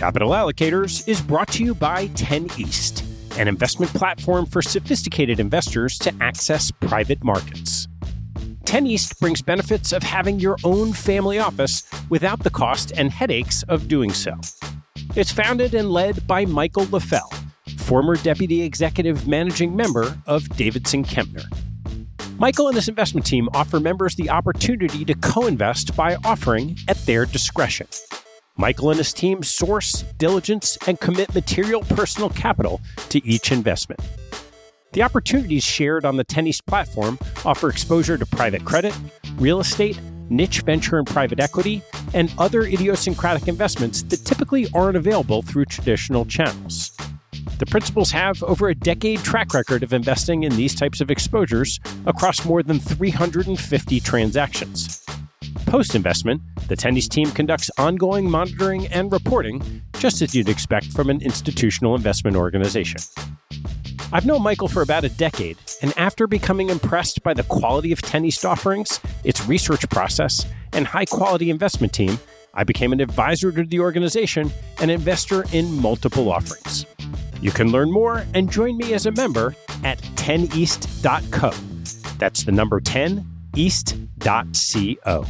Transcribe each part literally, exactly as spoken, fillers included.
Capital Allocators is brought to you by ten East, an investment platform for sophisticated investors to access private markets. ten East brings benefits of having your own family office without the cost and headaches of doing so. It's founded and led by Michael LaFell, former Deputy Executive Managing Member of Davidson Kempner. Michael and his investment team offer members the opportunity to co-invest by offering at their discretion. Michael and his team source, diligence, and commit material personal capital to each investment. The opportunities shared on the ten East platform offer exposure to private credit, real estate, niche venture and private equity, and other idiosyncratic investments that typically aren't available through traditional channels. The principals have over a decade track record of investing in these types of exposures across more than three hundred fifty transactions. Post-investment, the ten East team conducts ongoing monitoring and reporting, just as you'd expect from an institutional investment organization. I've known Michael for about a decade, and after becoming impressed by the quality of ten East offerings, its research process, and high-quality investment team, I became an advisor to the organization and investor in multiple offerings. You can learn more and join me as a member at ten east dot co. That's the number ten east dot co.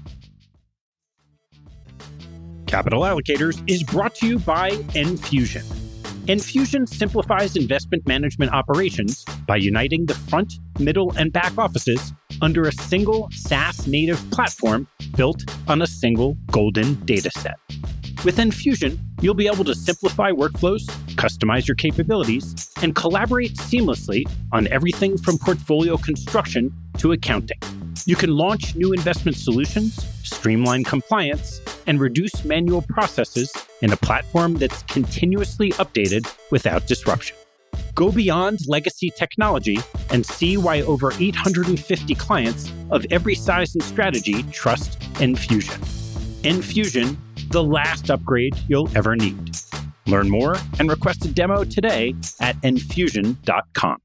Capital Allocators is brought to you by Enfusion. Enfusion simplifies investment management operations by uniting the front, middle, and back offices under a single SaaS-native platform built on a single golden data set. With Enfusion, you'll be able to simplify workflows, customize your capabilities, and collaborate seamlessly on everything from portfolio construction to accounting. You can launch new investment solutions, streamline compliance, and reduce manual processes in a platform that's continuously updated without disruption. Go beyond legacy technology and see why over eight hundred fifty clients of every size and strategy trust Enfusion. Enfusion, the last upgrade you'll ever need. Learn more and request a demo today at enfusion dot com.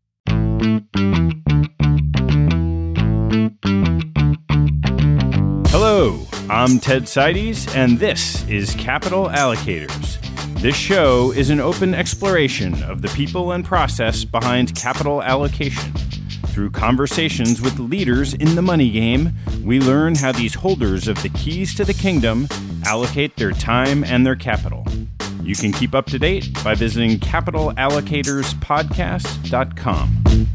Hello, I'm Ted Seides, and this is Capital Allocators. This show is an open exploration of the people and process behind capital allocation. Through conversations with leaders in the money game, we learn how these holders of the keys to the kingdom allocate their time and their capital. You can keep up to date by visiting capital allocators podcast dot com.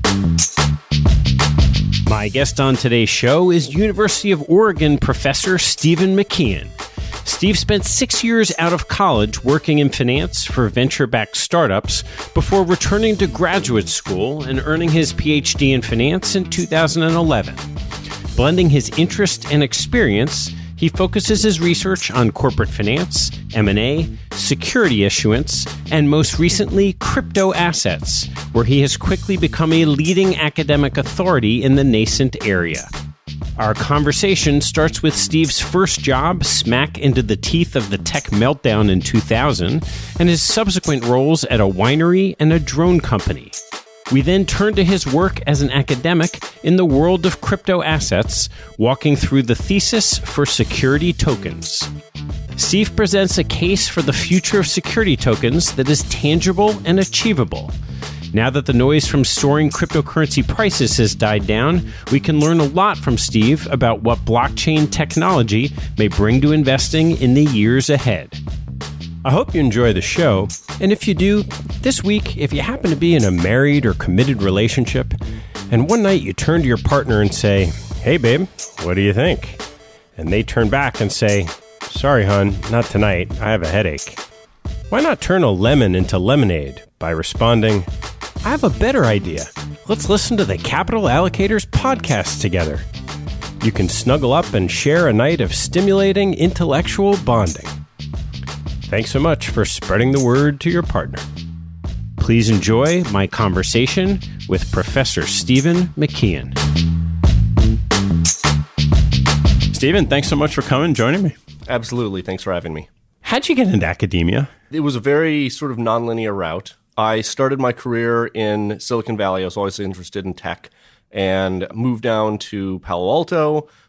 My guest on today's show is University of Oregon professor Stephen McKeon. Steve spent six years out of college working in finance for venture-backed startups before returning to graduate school and earning his P H D in finance in two thousand eleven. Blending his interest and experience, he focuses his research on corporate finance, M and A, security issuance, and most recently, crypto assets, where he has quickly become a leading academic authority in the nascent area. Our conversation starts with Steve's first job smack into the teeth of the tech meltdown in two thousand, and his subsequent roles at a winery and a drone company. We then turn to his work as an academic in the world of crypto assets, walking through the thesis for security tokens. Steve presents a case for the future of security tokens that is tangible and achievable. Now that the noise from soaring cryptocurrency prices has died down, we can learn a lot from Steve about what blockchain technology may bring to investing in the years ahead. I hope you enjoy the show, and if you do, this week, if you happen to be in a married or committed relationship, and one night you turn to your partner and say, "Hey babe, what do you think?" And they turn back and say, "Sorry hon, not tonight, I have a headache." Why not turn a lemon into lemonade by responding, "I have a better idea. Let's listen to the Capital Allocators podcast together." You can snuggle up and share a night of stimulating intellectual bonding. Thanks so much for spreading the word to your partner. Please enjoy my conversation with Professor Stephen McKeon. Stephen, thanks so much for coming and joining me. Absolutely. Thanks for having me. How'd you get into academia? It was a very sort of nonlinear route. I started my career in Silicon Valley. I was always interested in tech and moved down to Palo Alto,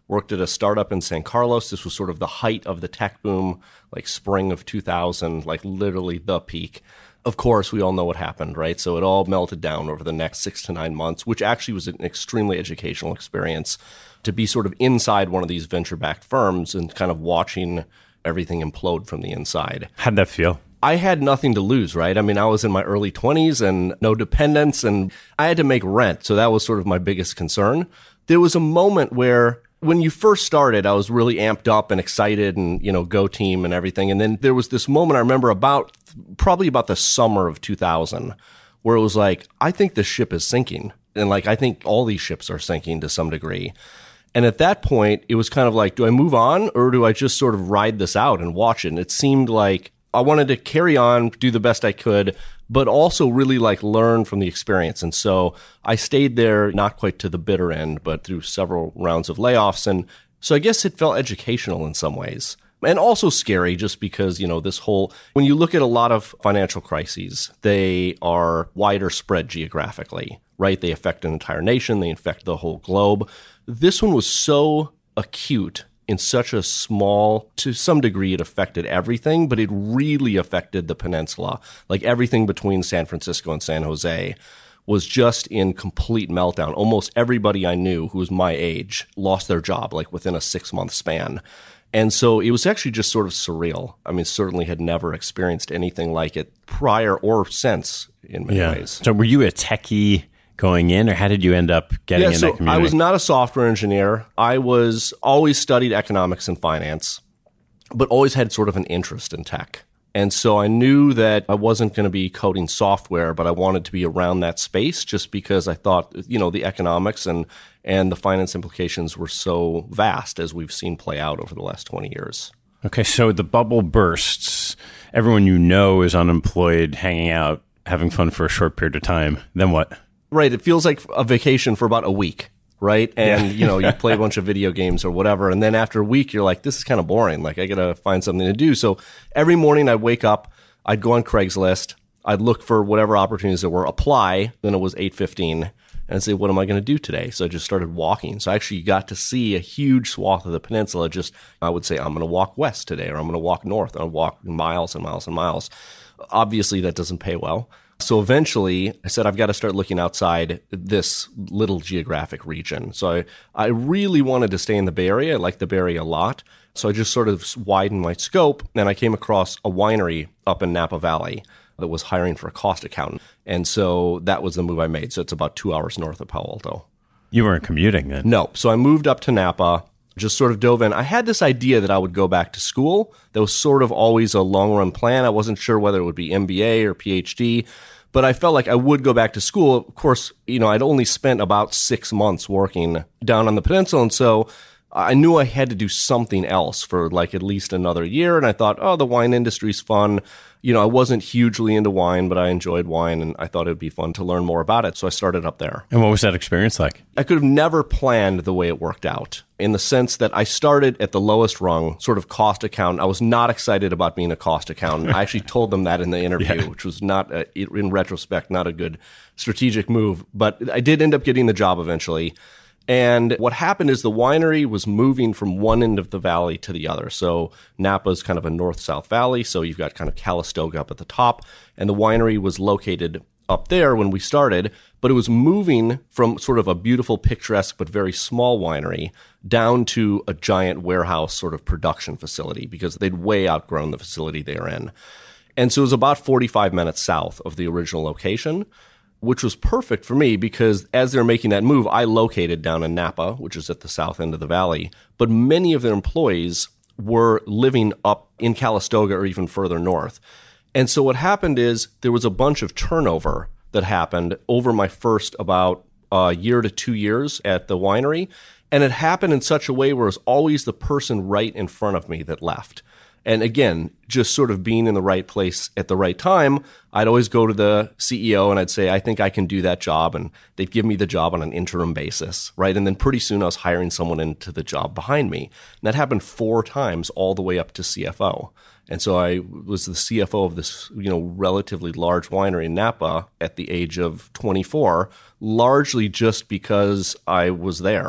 worked at a startup in San Carlos. This was sort of the height of the tech boom, like spring of two thousand, like literally the peak. Of course, we all know what happened, right? So it all melted down over the next six to nine months, which actually was an extremely educational experience to be sort of inside one of these venture-backed firms and kind of watching everything implode from the inside. How'd that feel? I had nothing to lose, right? I mean, I was in my early twenties and no dependents, and I had to make rent. So that was sort of my biggest concern. There was a moment where when you first started, I was really amped up and excited and, you know, go team and everything. And then there was this moment I remember about probably about the summer of two thousand where it was like, I think the ship is sinking. And like, I think all these ships are sinking to some degree. And at that point, it was kind of like, do I move on or do I just sort of ride this out and watch it? And it seemed like I wanted to carry on, do the best I could, but also really like learn from the experience. And so I stayed there, not quite to the bitter end, but through several rounds of layoffs. And so I guess it felt educational in some ways. And also scary just because, you know, this whole, when you look at a lot of financial crises, they are wider spread geographically, right? They affect an entire nation. They affect the whole globe. This one was so acute in such a small, to some degree, it affected everything, but it really affected the peninsula. Like everything between San Francisco and San Jose was just in complete meltdown. Almost everybody I knew who was my age lost their job, like within a six-month span. And so it was actually just sort of surreal. I mean, certainly had never experienced anything like it prior or since in many yeah. ways. So were you a techie going in, or how did you end up getting yeah, in so that community? I was not a software engineer. I was always studied economics and finance, but always had sort of an interest in tech. And so I knew that I wasn't going to be coding software, but I wanted to be around that space just because I thought, you know, the economics and, and the finance implications were so vast as we've seen play out over the last twenty years. Okay, so the bubble bursts. Everyone you know is unemployed, hanging out, having fun for a short period of time. Then what? Right. It feels like a vacation for about a week, right? And, Yeah. you know, you play a bunch of video games or whatever. And then after a week, you're like, this is kind of boring. Like, I got to find something to do. So every morning I'd wake up, I'd go on Craigslist, I'd look for whatever opportunities there were, apply. Then it was eight fifteen. And I'd say, what am I going to do today? So I just started walking. So I actually got to see a huge swath of the peninsula. Just, I would say, I'm going to walk west today, or I'm going to walk north. I'll walk miles and miles and miles. Obviously, that doesn't pay well. So eventually, I said, I've got to start looking outside this little geographic region. So I, I really wanted to stay in the Bay Area. I like the Bay Area a lot. So I just sort of widened my scope, and I came across a winery up in Napa Valley that was hiring for a cost accountant. And so that was the move I made. So it's about two hours north of Palo Alto. You weren't commuting then? No. So I moved up to Napa, just sort of dove in. I had this idea that I would go back to school. That was sort of always a long-run plan. I wasn't sure whether it would be M B A or P H D, but I felt like I would go back to school. Of course, you know, I'd only spent about six months working down on the peninsula, and so I knew I had to do something else for like at least another year. And I thought, oh, the wine industry's fun. You know, I wasn't hugely into wine, but I enjoyed wine, and I thought it'd be fun to learn more about it. So I started up there. And what was that experience like? I could have never planned the way it worked out, in the sense that I started at the lowest rung, sort of cost accountant. I was not excited about being a cost accountant. I actually told them that in the interview, yeah. which was not, a, in retrospect, not a good strategic move. But I did end up getting the job eventually. And what happened is the winery was moving from one end of the valley to the other. So Napa's kind of a north-south valley. So you've got kind of Calistoga up at the top. And the winery was located up there when we started. But it was moving from sort of a beautiful, picturesque, but very small winery down to a giant warehouse sort of production facility, because they'd way outgrown the facility they were in. And so it was about forty-five minutes south of the original location, which was perfect for me because as they're making that move, I located down in Napa, which is at the south end of the valley. But many of their employees were living up in Calistoga or even further north. And so what happened is there was a bunch of turnover that happened over my first about a year to two years at the winery. And it happened in such a way where it was always the person right in front of me that left. And again, just sort of being in the right place at the right time, I'd always go to the C E O and I'd say, I think I can do that job. And they'd give me the job on an interim basis, right? And then pretty soon I was hiring someone into the job behind me. And that happened four times all the way up to C F O. And so I was the C F O of this, you know, relatively large winery in Napa at the age of twenty-four, largely just because I was there.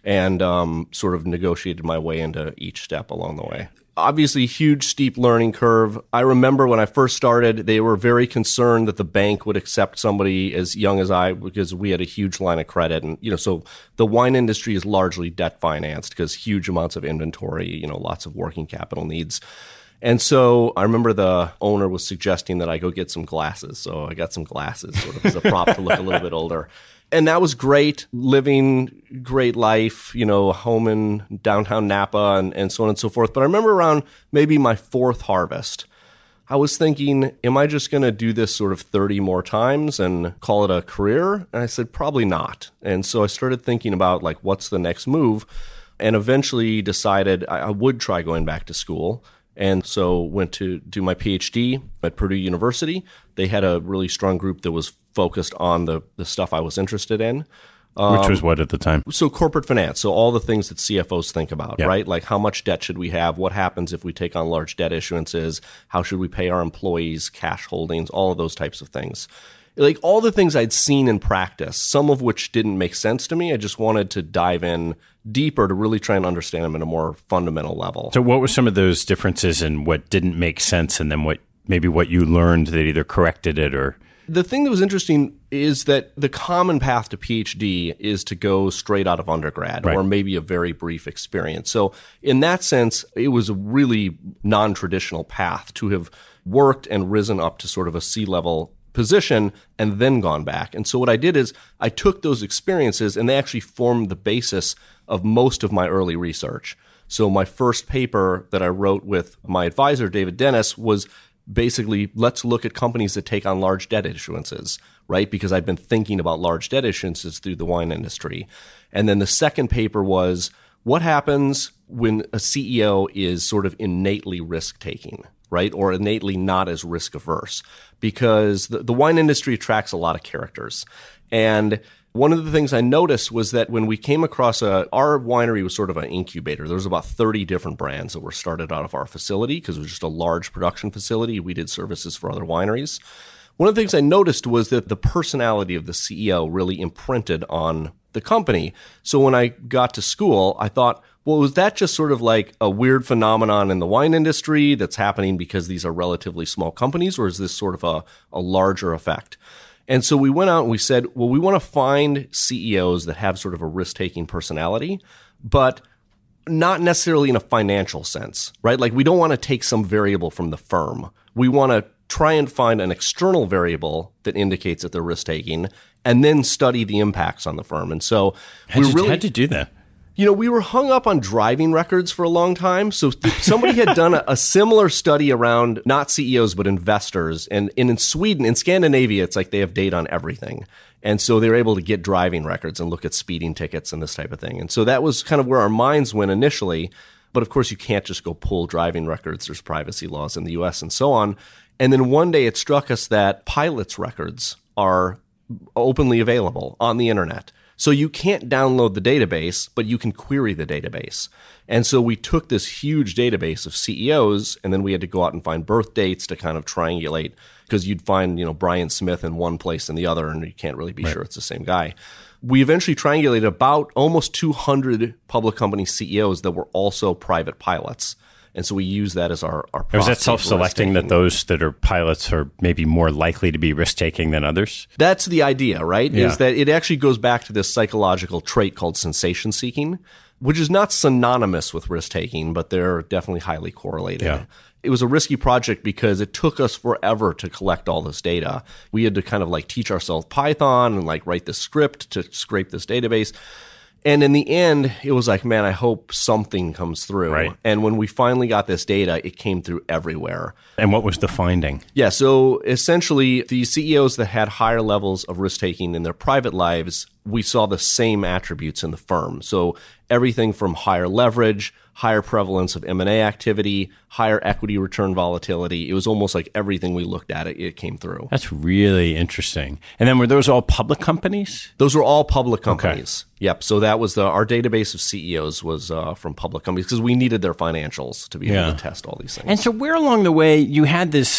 and um, sort of negotiated my way into each step along the way. Obviously, huge, steep learning curve. I remember when I first started, they were very concerned that the bank would accept somebody as young as I, because we had a huge line of credit. And, you know, so the wine industry is largely debt financed because huge amounts of inventory, you know, lots of working capital needs. And so I remember the owner was suggesting that I go get some glasses. So I got some glasses sort of as a prop to look a little bit older. And that was great, living great life, you know, home in downtown Napa and, and so on and so forth. But I remember around maybe my fourth harvest, I was thinking, am I just going to do this sort of thirty more times and call it a career? And I said, probably not. And so I started thinking about, like, what's the next move? And eventually decided I, I would try going back to school. And so went to do my PhD at Purdue University. They had a really strong group that was focused on the, the stuff I was interested in. Um, Which was what at the time? So corporate finance. So all the things that C F Os think about, yeah. right? Like how much debt should we have? What happens if we take on large debt issuances? How should we pay our employees, cash holdings, all of those types of things. Like all the things I'd seen in practice, some of which didn't make sense to me. I just wanted to dive in deeper to really try and understand them at a more fundamental level. So what were some of those differences in what didn't make sense and then what maybe what you learned that either corrected it or... The thing that was interesting is that the common path to PhD is to go straight out of undergrad right. or maybe a very brief experience. So in that sense, it was a really non-traditional path to have worked and risen up to sort of a C-level position and then gone back. And so what I did is I took those experiences and they actually formed the basis of most of my early research. So my first paper that I wrote with my advisor, David Dennis, was basically, let's look at companies that take on large debt issuances, right? Because I've been thinking about large debt issuances through the wine industry. And then the second paper was, what happens when a C E O is sort of innately risk-taking, right? Or innately not as risk-averse? Because the, the wine industry attracts a lot of characters. And one of the things I noticed was that when we came across a, our winery was sort of an incubator. There was about thirty different brands that were started out of our facility because it was just a large production facility. We did services for other wineries. One of the things I noticed was that the personality of the C E O really imprinted on the company. So when I got to school, I thought, well, was that just sort of like a weird phenomenon in the wine industry that's happening because these are relatively small companies, or is this sort of a, a larger effect? And so we went out and we said, well, we want to find C E Os that have sort of a risk-taking personality, but not necessarily in a financial sense, right? Like we don't want to take some variable from the firm. We want to try and find an external variable that indicates that they're risk-taking and then study the impacts on the firm. And so we really had to do that. You know, we were hung up on driving records for a long time. So somebody had done a, a similar study around not C E Os, but investors. And, and in Sweden, in Scandinavia, it's like they have data on everything. And so they were able to get driving records and look at speeding tickets and this type of thing. And so that was kind of where our minds went initially. But of course, you can't just go pull driving records. There's privacy laws in the U S and so on. And then one day it struck us that pilots' records are openly available on the internet. So you can't download the database, but you can query the database. And so we took this huge database of C E Os, and then we had to go out and find birth dates to kind of triangulate, because you'd find, you know, Brian Smith in one place and the other, and you can't really be right. sure it's the same guy. We eventually triangulated about almost two hundred public company C E Os that were also private pilots. And so we use that as our, our Is that self-selecting that those that are pilots are maybe more likely to be risk-taking than others? That's the idea, right? Yeah. Is that it actually goes back to this psychological trait called sensation-seeking, which is not synonymous with risk-taking, but they're definitely highly correlated. Yeah. It was a risky project because it took us forever to collect all this data. We had to kind of like teach ourselves Python and like write this script to scrape this database. And in the end, it was like, man, I hope something comes through. Right. And when we finally got this data, it came through everywhere. And what was the finding? Yeah, so essentially, the C E Os that had higher levels of risk-taking in their private lives, we saw the same attributes in the firm. So everything from higher leverage, higher prevalence of M and A activity, higher equity return volatility. It was almost like everything we looked at, it, it came through. That's really interesting. And then were those all public companies? Those were all public companies. Okay. Yep. So that was the, our database of C E Os was uh, from public companies because we needed their financials to be yeah. able to test all these things. And so where along the way you had this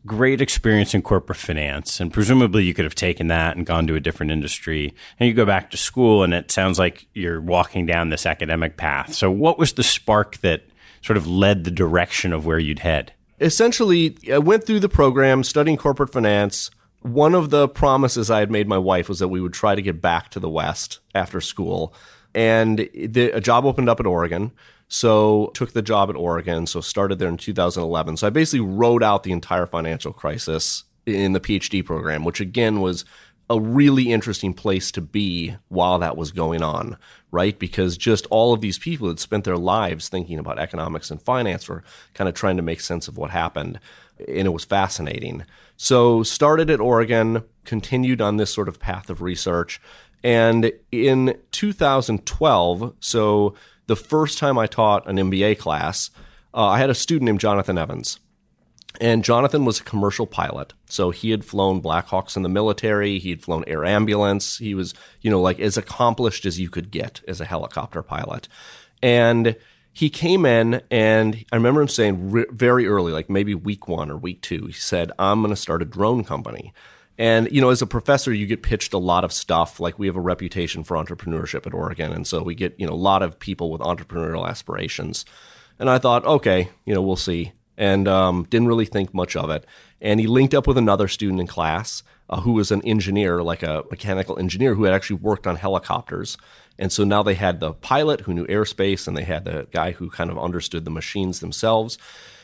great experience in corporate finance, and presumably you could have taken that and gone to a different industry. And you go back to school, and it sounds like you're walking down this academic path. So what was the spark that sort of led the direction of where you'd head? Essentially, I went through the program studying corporate finance. One of the promises I had made my wife was that we would try to get back to the West after school. And the, a job opened up at Oregon. So took the job at Oregon, so started there in two thousand eleven. So I basically wrote out the entire financial crisis in the PhD program, which again was a really interesting place to be while that was going on, right? Because just all of these people had spent their lives thinking about economics and finance were kind of trying to make sense of what happened. And it was fascinating. So started at Oregon, continued on this sort of path of research. And in two thousand twelve, so the first time I taught an M B A class, uh, I had a student named Jonathan Evans. And Jonathan was a commercial pilot. So he had flown Black Hawks in the military. He had flown air ambulance. He was, you know, like as accomplished as you could get as a helicopter pilot. And he came in, and I remember him saying re- very early, like maybe week one or week two, he said, I'm going to start a drone company. And, you know, as a professor, you get pitched a lot of stuff. Like we have a reputation for entrepreneurship at Oregon. And so we get, you know, a lot of people with entrepreneurial aspirations. And I thought, okay, you know, we'll see. And um, didn't really think much of it. And he linked up with another student in class uh, who was an engineer, like a mechanical engineer who had actually worked on helicopters. And so now they had the pilot who knew airspace, and they had the guy who kind of understood the machines themselves.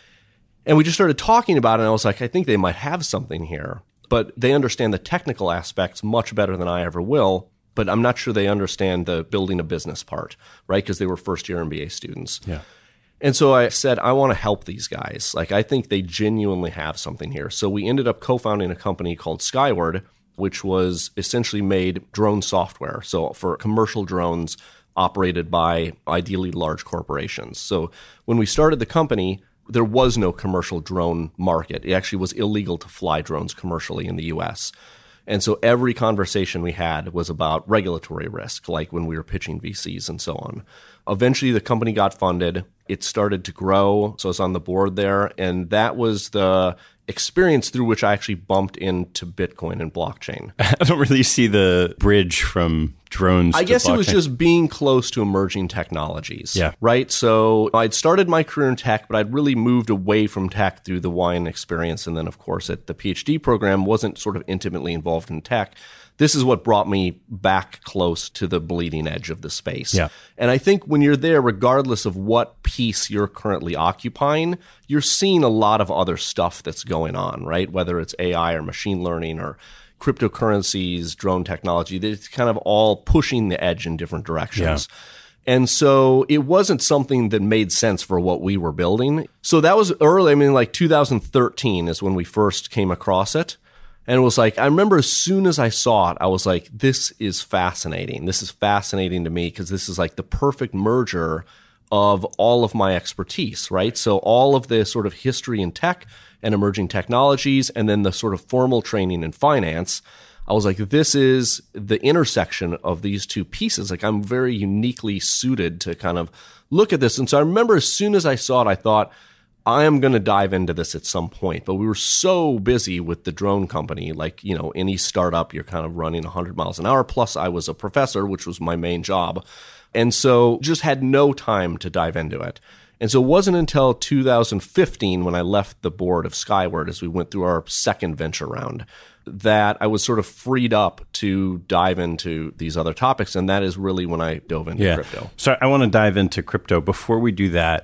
And we just started talking about it, and I was like, I think they might have something here. But they understand the technical aspects much better than I ever will. But I'm not sure they understand the building a business part, right? Because they were first-year M B A students. Yeah. And so I said, I want to help these guys. Like, I think they genuinely have something here. So we ended up co-founding a company called Skyward, which was essentially made drone software. So for commercial drones operated by ideally large corporations. So when we started the company, there was no commercial drone market. It actually was illegal to fly drones commercially in the U S. And so every conversation we had was about regulatory risk, like when we were pitching V Cs and so on. Eventually, the company got funded. It started to grow. So I was on the board there. And that was the experience through which I actually bumped into Bitcoin and blockchain. I don't really see the bridge from drones I to guess blockchain. It was just being close to emerging technologies. Yeah. Right? So I'd started my career in tech, but I'd really moved away from tech through the wine experience. And then, of course, at the PhD program, wasn't sort of intimately involved in tech. This is what brought me back close to the bleeding edge of the space. Yeah. And I think when you're there, regardless of what piece you're currently occupying, you're seeing a lot of other stuff that's going on, right? Whether it's A I or machine learning or cryptocurrencies, drone technology, it's kind of all pushing the edge in different directions. Yeah. And so it wasn't something that made sense for what we were building. So that was early. I mean, like two thousand thirteen is when we first came across it. And it was like, I remember as soon as I saw it, I was like, this is fascinating. This is fascinating to me because this is like the perfect merger of all of my expertise, right? So all of the sort of history in tech and emerging technologies, and then the sort of formal training in finance. I was like, this is the intersection of these two pieces. Like, I'm very uniquely suited to kind of look at this. And so I remember as soon as I saw it, I thought, I am going to dive into this at some point. But we were so busy with the drone company, like, you know, any startup, you're kind of running one hundred miles an hour. Plus, I was a professor, which was my main job. And so just had no time to dive into it. And so it wasn't until two thousand fifteen when I left the board of Skyward as we went through our second venture round that I was sort of freed up to dive into these other topics. And that is really when I dove into yeah. crypto. So I want to dive into crypto. Before we do that,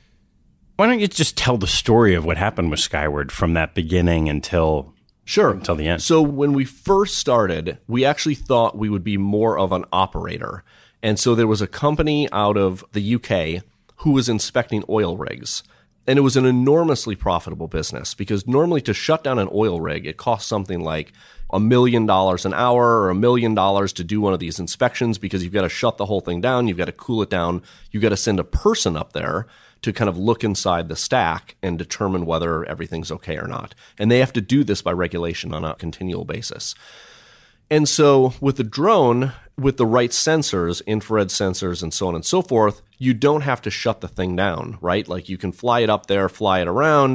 why don't you just tell the story of what happened with Skyward from that beginning until Sure. until the end? So when we first started, we actually thought we would be more of an operator. And so there was a company out of the U K who was inspecting oil rigs. And it was an enormously profitable business because normally to shut down an oil rig, it costs something like a million dollars an hour or a million dollars to do one of these inspections because you've got to shut the whole thing down. You've got to cool it down. You've got to send a person up there to kind of look inside the stack and determine whether everything's okay or not. And they have to do this by regulation on a continual basis. And so with the drone, with the right sensors, infrared sensors and so on and so forth, you don't have to shut the thing down, right? Like you can fly it up there, fly it around,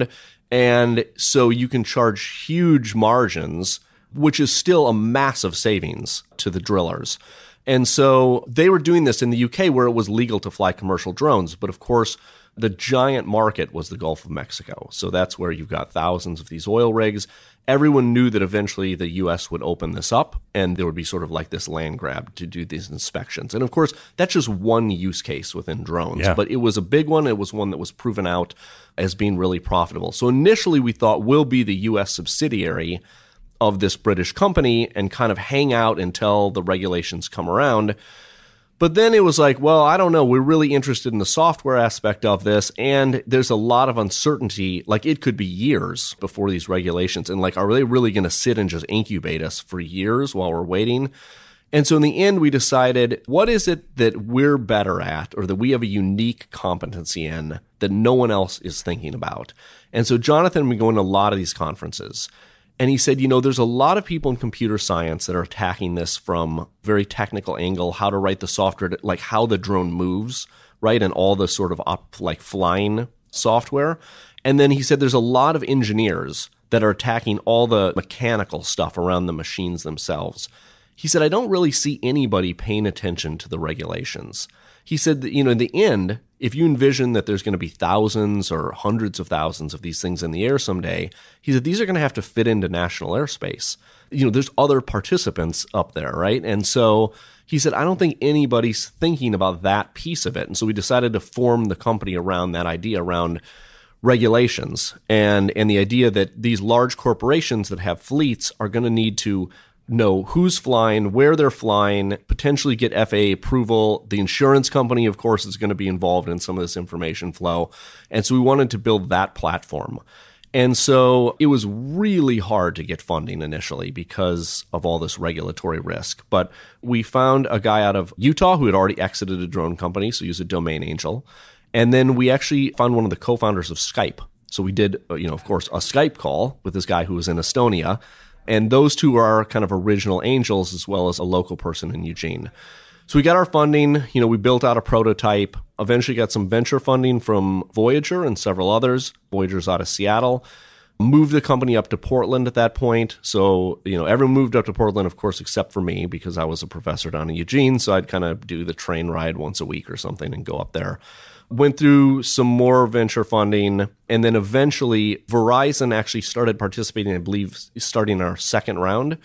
And so you can charge huge margins, which is still a massive savings to the drillers. And so they were doing this in the U K where it was legal to fly commercial drones. But of course, the giant market was the Gulf of Mexico. So that's where you've got thousands of these oil rigs. Everyone knew that eventually the U S would open this up and there would be sort of like this land grab to do these inspections. And of course, that's just one use case within drones. Yeah. But it was a big one. It was one that was proven out as being really profitable. So initially we thought we'll be the U S subsidiary of this British company and kind of hang out until the regulations come around. But then it was like, well, I don't know. We're really interested in the software aspect of this. And there's a lot of uncertainty. Like it could be years before these regulations. And like, are they really going to sit and just incubate us for years while we're waiting? And so in the end, we decided, what is it that we're better at or that we have a unique competency in that no one else is thinking about? And so Jonathan had been going to a lot of these conferences. And he said, you know, there's a lot of people in computer science that are attacking this from a very technical angle, how to write the software, to, like how the drone moves, right? And all the sort of up, like flying software. And then he said there's a lot of engineers that are attacking all the mechanical stuff around the machines themselves. He said, I don't really see anybody paying attention to the regulations. He said that, you know, in the end, if you envision that there's going to be thousands or hundreds of thousands of these things in the air someday, he said these are going to have to fit into national airspace. You know, there's other participants up there, right? And so he said, I don't think anybody's thinking about that piece of it. And so we decided to form the company around that idea, around regulations and, and the idea that these large corporations that have fleets are going to need to know who's flying, where they're flying, potentially get F A A approval. The insurance company, of course, is going to be involved in some of this information flow. And so we wanted to build that platform. And so it was really hard to get funding initially because of all this regulatory risk. But we found a guy out of Utah who had already exited a drone company, so he was a domain angel. And then we actually found one of the co-founders of Skype. So we did, you know, of course, a Skype call with this guy who was in Estonia. And those two are kind of original angels as well as a local person in Eugene. So we got our funding. You know, we built out a prototype, eventually got some venture funding from Voyager and several others. Voyager's out of Seattle. Moved the company up to Portland at that point. So, you know, everyone moved up to Portland, of course, except for me because I was a professor down in Eugene. So I'd kind of do the train ride once a week or something and go up there. Went through some more venture funding, and then eventually Verizon actually started participating, I believe, starting our second round.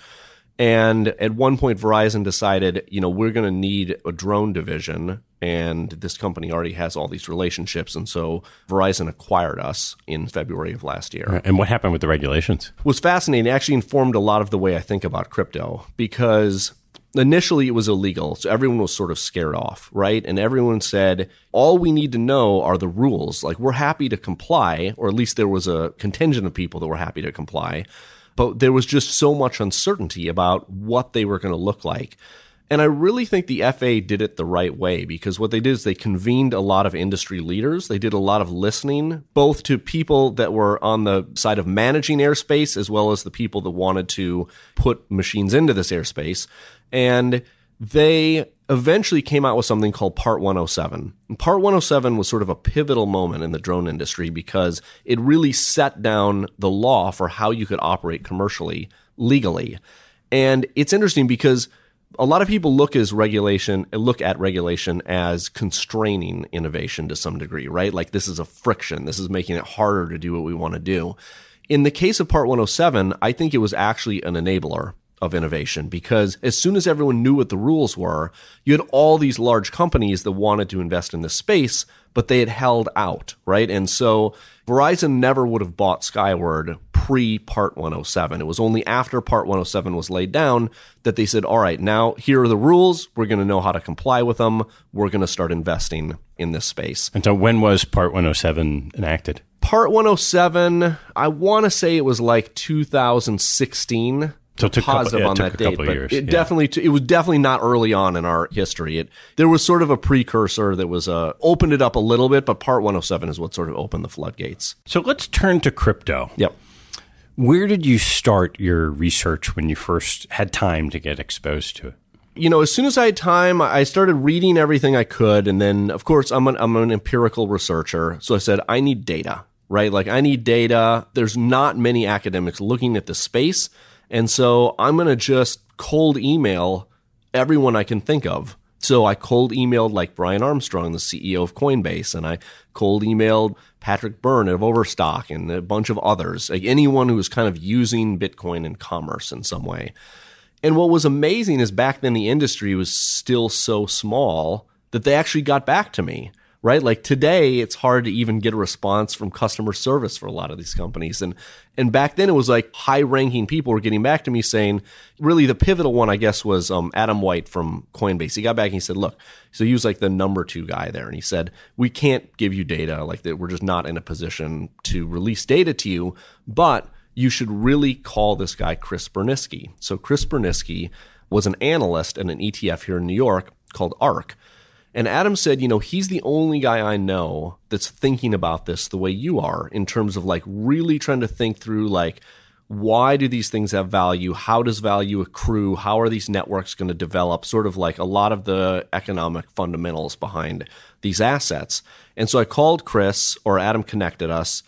And at one point, Verizon decided, you know, we're going to need a drone division, and this company already has all these relationships. And so Verizon acquired us in February of last year. And what happened with the regulations? It was fascinating. It actually informed a lot of the way I think about crypto because initially, it was illegal, so everyone was sort of scared off, right? And everyone said, all we need to know are the rules. Like, we're happy to comply, or at least there was a contingent of people that were happy to comply. But there was just so much uncertainty about what they were going to look like. And I really think the F A A did it the right way because what they did is they convened a lot of industry leaders. They did a lot of listening, both to people that were on the side of managing airspace as well as the people that wanted to put machines into this airspace. And they eventually came out with something called Part one oh seven. And Part one oh seven was sort of a pivotal moment in the drone industry because it really set down the law for how you could operate commercially, legally. And it's interesting because a lot of people look as regulation, look at regulation as constraining innovation to some degree, right? Like this is a friction. This is making it harder to do what we want to do. In the case of Part one oh seven, I think it was actually an enabler of innovation because as soon as everyone knew what the rules were, you had all these large companies that wanted to invest in this space, but they had held out, right? And so Verizon never would have bought Skyward pre-Part one oh seven. It was only after Part one oh seven was laid down that they said, all right, now here are the rules. We're going to know how to comply with them. We're going to start investing in this space. And so when was Part one oh seven enacted? Part one oh seven, I want to say it was like two thousand sixteen. So it took positive couple, yeah, on it that took a date, couple but years, it yeah. definitely t- it was definitely not early on in our history. It there was sort of a precursor that was uh, opened it up a little bit, but Part one oh seven is what sort of opened the floodgates. So let's turn to crypto. Yep. Where did you start your research when you first had time to get exposed to it? You know, as soon as I had time, I started reading everything I could, and then, of course, I'm an I'm an empirical researcher, so I said I need data. right? Like I need data. There's not many academics looking at the space. And so I'm going to just cold email everyone I can think of. So I cold emailed like Brian Armstrong, the C E O of Coinbase, and I cold emailed Patrick Byrne of Overstock and a bunch of others, like anyone who was kind of using Bitcoin in commerce in some way. And what was amazing is back then the industry was still so small that they actually got back to me, right? Like today, it's hard to even get a response from customer service for a lot of these companies. And and back then it was like high-ranking people were getting back to me saying, really the pivotal one, I guess, was um, Adam White from Coinbase. He got back and he said, look, so he was like the number two guy there. And he said, we can't give you data, like that. We're just not in a position to release data to you, but you should really call this guy Chris Burniske. So Chris Burniske was an analyst in an E T F here in New York called ARK. And Adam said, you know, he's the only guy I know that's thinking about this the way you are in terms of like really trying to think through like, why do these things have value? How does value accrue? How are these networks going to develop? Sort of like a lot of the economic fundamentals behind these assets. And so I called Chris, or Adam connected us.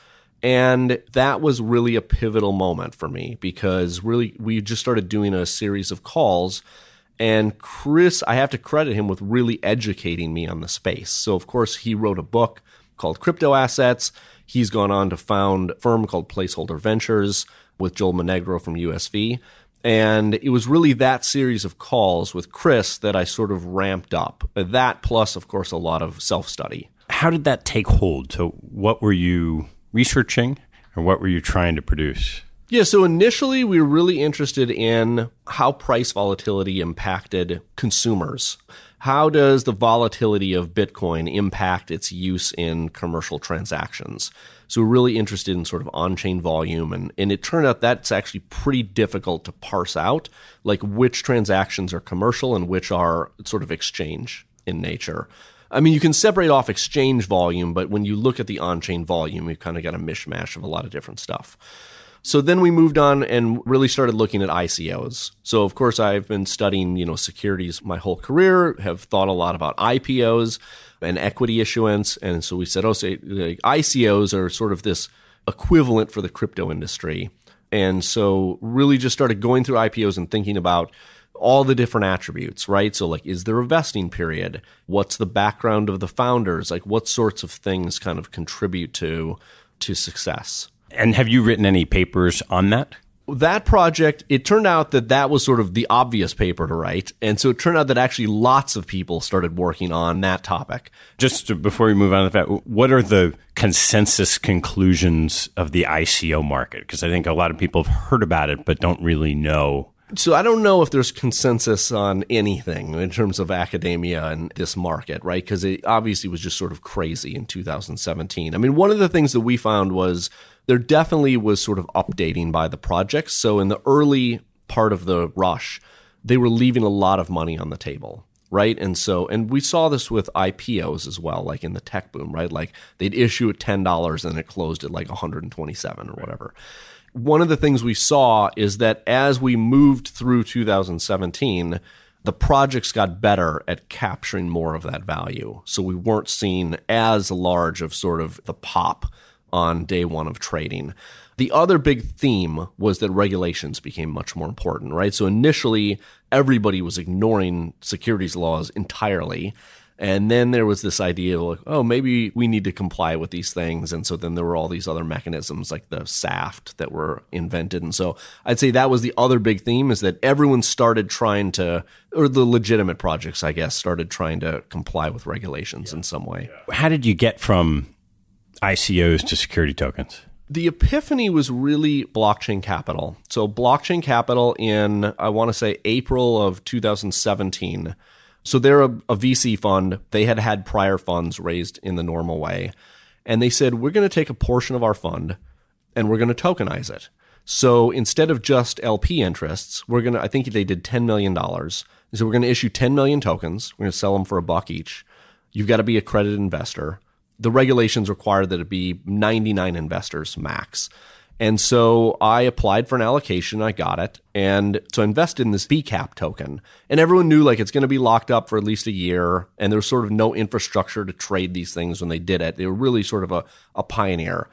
And that was really a pivotal moment for me because really we just started doing a series of calls. And Chris, I have to credit him with really educating me on the space. So, of course, he wrote a book called Crypto Assets. He's gone on to found a firm called Placeholder Ventures with Joel Monegro from U S V. And it was really that series of calls with Chris that I sort of ramped up. That plus, of course, a lot of self-study. How did that take hold? So what were you researching or what were you trying to produce? Yeah, so initially we were really interested in how price volatility impacted consumers. How does the volatility of Bitcoin impact its use in commercial transactions? So we're really interested in sort of on-chain volume. And, and it turned out that's actually pretty difficult to parse out, like which transactions are commercial and which are sort of exchange in nature. I mean, you can separate off exchange volume, but when you look at the on-chain volume, you've kind of got a mishmash of a lot of different stuff. So then we moved on and really started looking at I C Os. So of course I've been studying, you know, securities my whole career, have thought a lot about I P Os and equity issuance. And so we said, oh, say like I C Os are sort of this equivalent for the crypto industry. And so really just started going through I P Os and thinking about all the different attributes, right? So like, is there a vesting period? What's the background of the founders? Like what sorts of things kind of contribute to, to success? And have you written any papers on that? That project, it turned out that that was sort of the obvious paper to write. And so it turned out that actually lots of people started working on that topic. Just to, before we move on to that, what are the consensus conclusions of the I C O market? Because I think a lot of people have heard about it, but don't really know. So I don't know if there's consensus on anything in terms of academia and this market, right? Because it obviously was just sort of crazy in two thousand seventeen. I mean, one of the things that we found was there definitely was sort of updating by the projects. So in the early part of the rush, they were leaving a lot of money on the table, right? And so, and we saw this with I P Os as well, like in the tech boom, right? Like they'd issue at ten dollars and it closed at like one hundred twenty-seven or whatever. One of the things we saw is that as we moved through two thousand seventeen, the projects got better at capturing more of that value. So we weren't seeing as large of sort of the pop on day one of trading. The other big theme was that regulations became much more important, right? So initially, everybody was ignoring securities laws entirely. And then there was this idea of like, oh, maybe we need to comply with these things. And so then there were all these other mechanisms like the S A F T that were invented. And so I'd say that was the other big theme, is that everyone started trying to, or the legitimate projects, I guess, started trying to comply with regulations yeah. in some way. How did you get from I C Os to security tokens? The epiphany was really Blockchain Capital. So Blockchain Capital in, I want to say, April of two thousand seventeen. So they're a, a V C fund. They had had prior funds raised in the normal way. And they said, we're going to take a portion of our fund and we're going to tokenize it. So instead of just L P interests, we're going to, I think they did ten million dollars. So we're going to issue ten million tokens. We're going to sell them for a buck each. You've got to be a accredited investor. The regulations require that it be ninety-nine investors max. And so I applied for an allocation. I got it. And so I invested in this B CAP token. And everyone knew like it's going to be locked up for at least a year. And there was sort of no infrastructure to trade these things when they did it. They were really sort of a, a pioneer.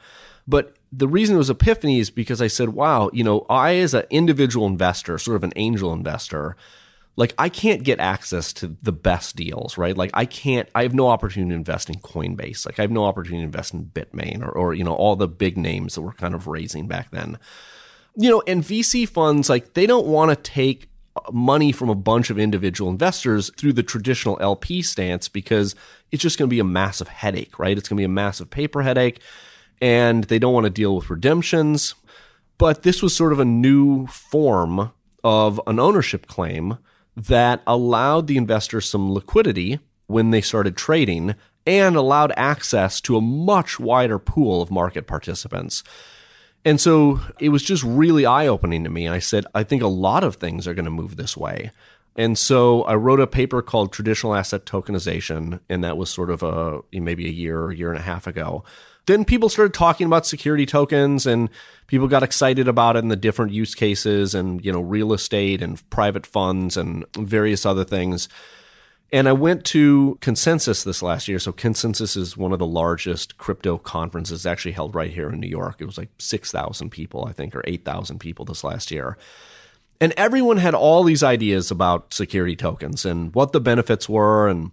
But the reason it was epiphany is because I said, wow, you know, I as an individual investor, sort of an angel investor, like I can't get access to the best deals, right? Like I can't, I have no opportunity to invest in Coinbase. Like I have no opportunity to invest in Bitmain or, or, you know, all the big names that were kind of raising back then. You know, and V C funds, like they don't want to take money from a bunch of individual investors through the traditional L P stance because it's just going to be a massive headache, right? It's going to be a massive paper headache and they don't want to deal with redemptions. But this was sort of a new form of an ownership claim that allowed the investors some liquidity when they started trading and allowed access to a much wider pool of market participants. And so it was just really eye-opening to me. I said, I think a lot of things are going to move this way. And so I wrote a paper called Traditional Asset Tokenization, and that was sort of a maybe a year or year and a half ago. Then people started talking about security tokens, and people got excited about it and the different use cases and, you know, real estate and private funds and various other things. And I went to Consensus this last year. So Consensus is one of the largest crypto conferences actually held right here in New York. It was like six thousand people, I think, or eight thousand people this last year. And everyone had all these ideas about security tokens and what the benefits were. And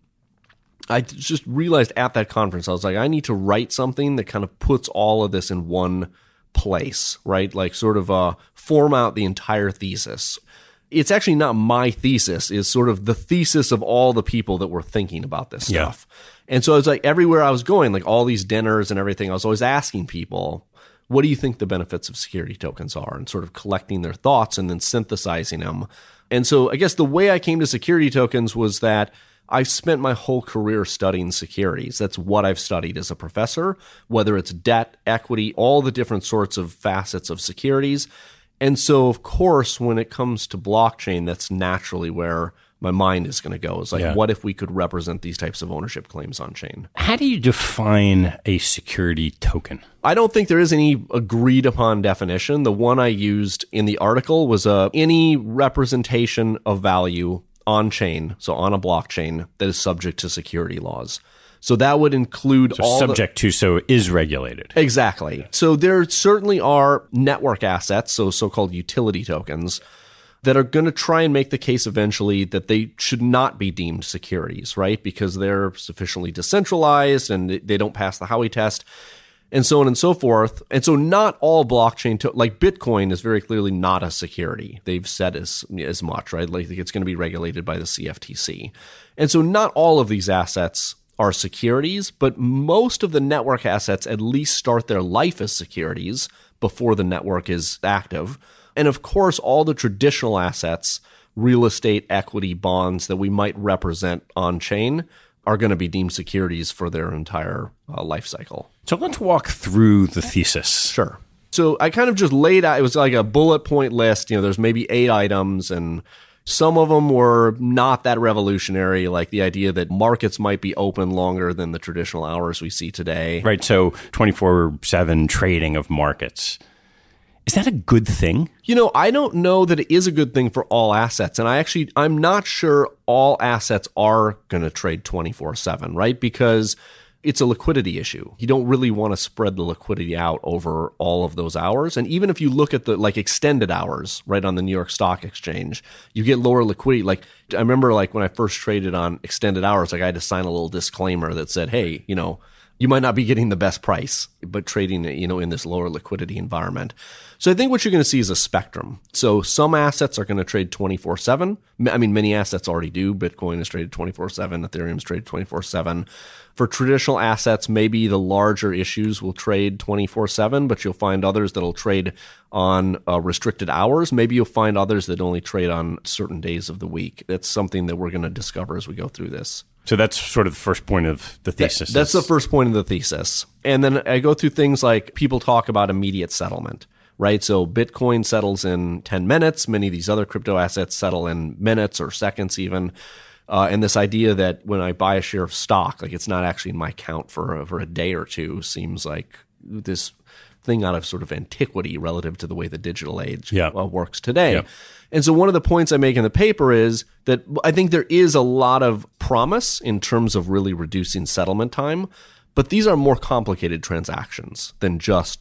I just realized at that conference, I was like, I need to write something that kind of puts all of this in one place, right? Like sort of uh, form out the entire thesis. It's actually not my thesis, it's sort of the thesis of all the people that were thinking about this stuff. Yeah. And so it's like everywhere I was going, like all these dinners and everything, I was always asking people, what do you think the benefits of security tokens are? And sort of collecting their thoughts and then synthesizing them. And so I guess the way I came to security tokens was that I spent my whole career studying securities. That's what I've studied as a professor, whether it's debt, equity, all the different sorts of facets of securities. And so, of course, when it comes to blockchain, that's naturally where my mind is going to go. Is like, yeah. What if we could represent these types of ownership claims on chain? How do you define a security token? I don't think there is any agreed upon definition. The one I used in the article was uh, any representation of value on chain, so on a blockchain, that is subject to security laws. So that would include so all subject the, to, so is regulated. Exactly. So there certainly are network assets, so so-called utility tokens, that are going to try and make the case eventually that they should not be deemed securities, right? Because they're sufficiently decentralized and they don't pass the Howey test, and so on and so forth. And so not all blockchain, to- like Bitcoin is very clearly not a security. They've said as, as much, right? Like it's going to be regulated by the C F T C. And so not all of these assets are securities, but most of the network assets at least start their life as securities before the network is active. And of course, all the traditional assets, real estate, equity, bonds that we might represent on chain are going to be deemed securities for their entire uh, life cycle. So let's walk through the thesis. Sure. So I kind of just laid out, it was like a bullet point list. You know, there's maybe eight items, and some of them were not that revolutionary, like the idea that markets might be open longer than the traditional hours we see today. Right. So twenty-four seven trading of markets. Is that a good thing? You know, I don't know that it is a good thing for all assets. And I actually, I'm not sure all assets are going to trade twenty-four seven, right? Because it's a liquidity issue. You don't really want to spread the liquidity out over all of those hours. And even if you look at the like extended hours, right, on the New York Stock Exchange, you get lower liquidity. Like I remember like when I first traded on extended hours, like I had to sign a little disclaimer that said, hey, you know, you might not be getting the best price, but trading, you know, in this lower liquidity environment. So I think what you're going to see is a spectrum. So some assets are going to trade twenty-four seven. I mean, many assets already do. Bitcoin is traded twenty-four seven. Ethereum is traded twenty-four seven. For traditional assets, maybe the larger issues will trade twenty-four seven, but you'll find others that'll trade on uh, restricted hours. Maybe you'll find others that only trade on certain days of the week. That's something that we're going to discover as we go through this. So that's sort of the first point of the thesis. That, that's the first point of the thesis. And then I go through things like people talk about immediate settlement, right? So Bitcoin settles in ten minutes. Many of these other crypto assets settle in minutes or seconds even. Uh, and this idea that when I buy a share of stock, like it's not actually in my account for, for a day or two seems like this thing out of sort of antiquity relative to the way the digital age yeah. uh, works today. Yeah. And so one of the points I make in the paper is that I think there is a lot of promise in terms of really reducing settlement time, but these are more complicated transactions than just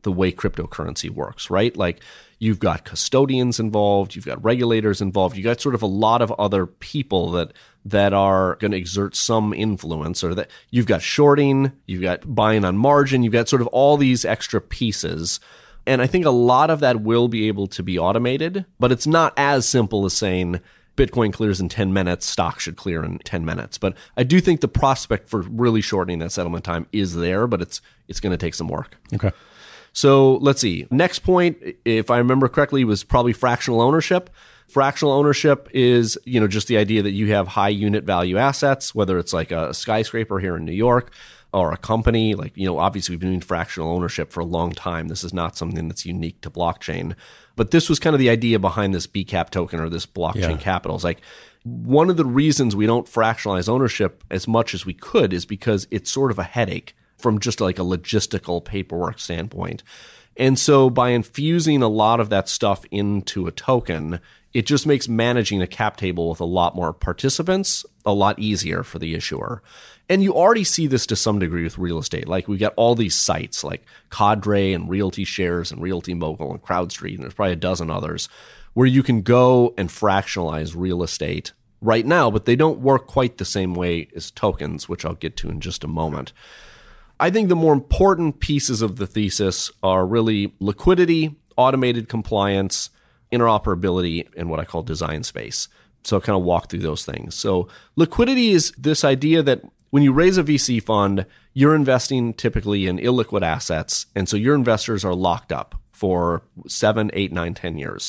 the way cryptocurrency works, right? Like you've got custodians involved, you've got regulators involved, you got sort of a lot of other people that that are going to exert some influence, or that you've got shorting, you've got buying on margin, you've got sort of all these extra pieces. And I think a lot of that will be able to be automated, but it's not as simple as saying Bitcoin clears in ten minutes, stock should clear in ten minutes. But I do think the prospect for really shortening that settlement time is there, but it's it's going to take some work. Okay. So let's see. Next point, if I remember correctly, was probably fractional ownership. Fractional ownership is, you know, just the idea that you have high unit value assets, whether it's like a skyscraper here in New York or a company. Like, you know, obviously we've been doing fractional ownership for a long time. This is not something that's unique to blockchain. But this was kind of the idea behind this B CAP token or this blockchain yeah. capital. It's like one of the reasons we don't fractionalize ownership as much as we could is because it's sort of a headache from just like a logistical paperwork standpoint. And so by infusing a lot of that stuff into a token, it just makes managing a cap table with a lot more participants a lot easier for the issuer. And you already see this to some degree with real estate. Like we've got all these sites like Cadre and Realty Shares and Realty Mogul and CrowdStreet, and there's probably a dozen others where you can go and fractionalize real estate right now, but they don't work quite the same way as tokens, which I'll get to in just a moment. I think the more important pieces of the thesis are really liquidity, automated compliance, interoperability, and what I call design space. So I'll kind of walk through those things. So liquidity is this idea that when you raise a V C fund, you're investing typically in illiquid assets. And so your investors are locked up for seven, eight, nine, ten years.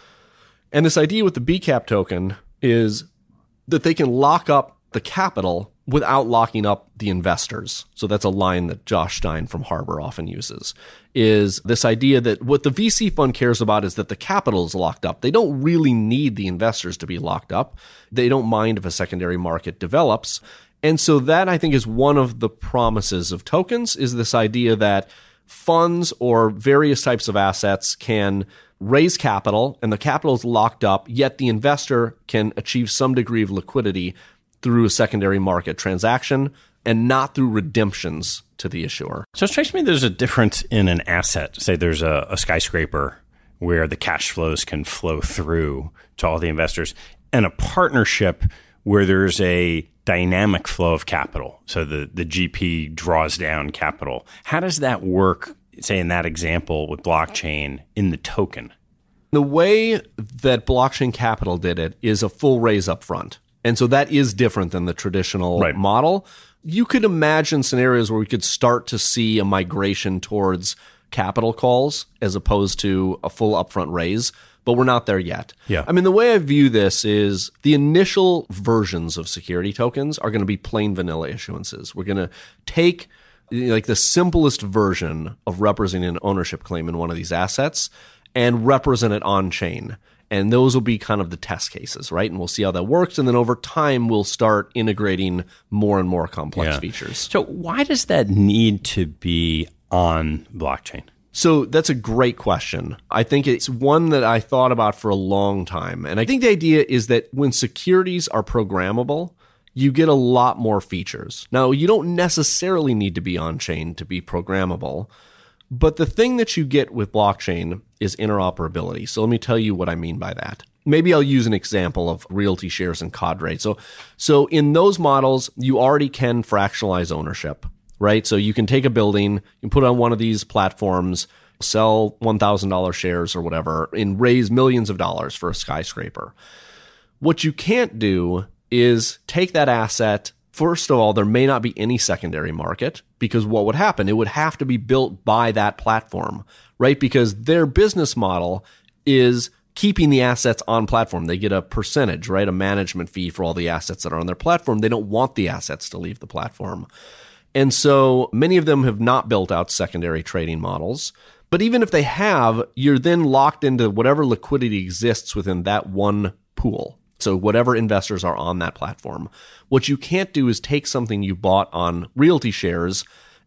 And this idea with the B CAP token is that they can lock up the capital without locking up the investors. So that's a line that Josh Stein from Harbor often uses, is this idea that what the V C fund cares about is that the capital is locked up. They don't really need the investors to be locked up. They don't mind if a secondary market develops. And so that, I think, is one of the promises of tokens, is this idea that funds or various types of assets can raise capital, and the capital is locked up, yet the investor can achieve some degree of liquidity through a secondary market transaction and not through redemptions to the issuer. So it strikes me there's a difference in an asset. Say there's a, a skyscraper where the cash flows can flow through to all the investors, and a partnership where there's a dynamic flow of capital. So the, the G P draws down capital. How does that work, say in that example with blockchain, in the token? The way that blockchain capital did it is a full raise up front. And so that is different than the traditional right. model. You could imagine scenarios where we could start to see a migration towards capital calls as opposed to a full upfront raise, but we're not there yet. Yeah. I mean, the way I view this is the initial versions of security tokens are going to be plain vanilla issuances. We're going to take like the simplest version of representing an ownership claim in one of these assets and represent it on chain. And those will be kind of the test cases, right? And we'll see how that works. And then over time, we'll start integrating more and more complex yeah. features. So why does that need to be on blockchain? So that's a great question. I think it's one that I thought about for a long time. And I think the idea is that when securities are programmable, you get a lot more features. Now, you don't necessarily need to be on-chain to be programmable. But the thing that you get with blockchain is interoperability. So let me tell you what I mean by that. Maybe I'll use an example of Realty Shares and Cadre. So, so in those models, you already can fractionalize ownership, right? So you can take a building, you can put it on one of these platforms, sell one thousand dollars shares or whatever, and raise millions of dollars for a skyscraper. What you can't do is take that asset. First of all, there may not be any secondary market, because what would happen? It would have to be built by that platform, right? Because their business model is keeping the assets on platform. They get a percentage, right? A management fee for all the assets that are on their platform. They don't want the assets to leave the platform. And so many of them have not built out secondary trading models. But even if they have, you're then locked into whatever liquidity exists within that one pool. So whatever investors are on that platform. What you can't do is take something you bought on Realty Shares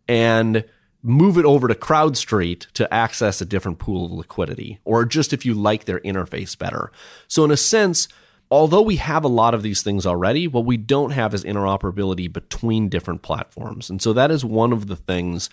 and move it over to CrowdStreet to access a different pool of liquidity, or just if you like their interface better. So in a sense, although we have a lot of these things already, what we don't have is interoperability between different platforms. And so that is one of the things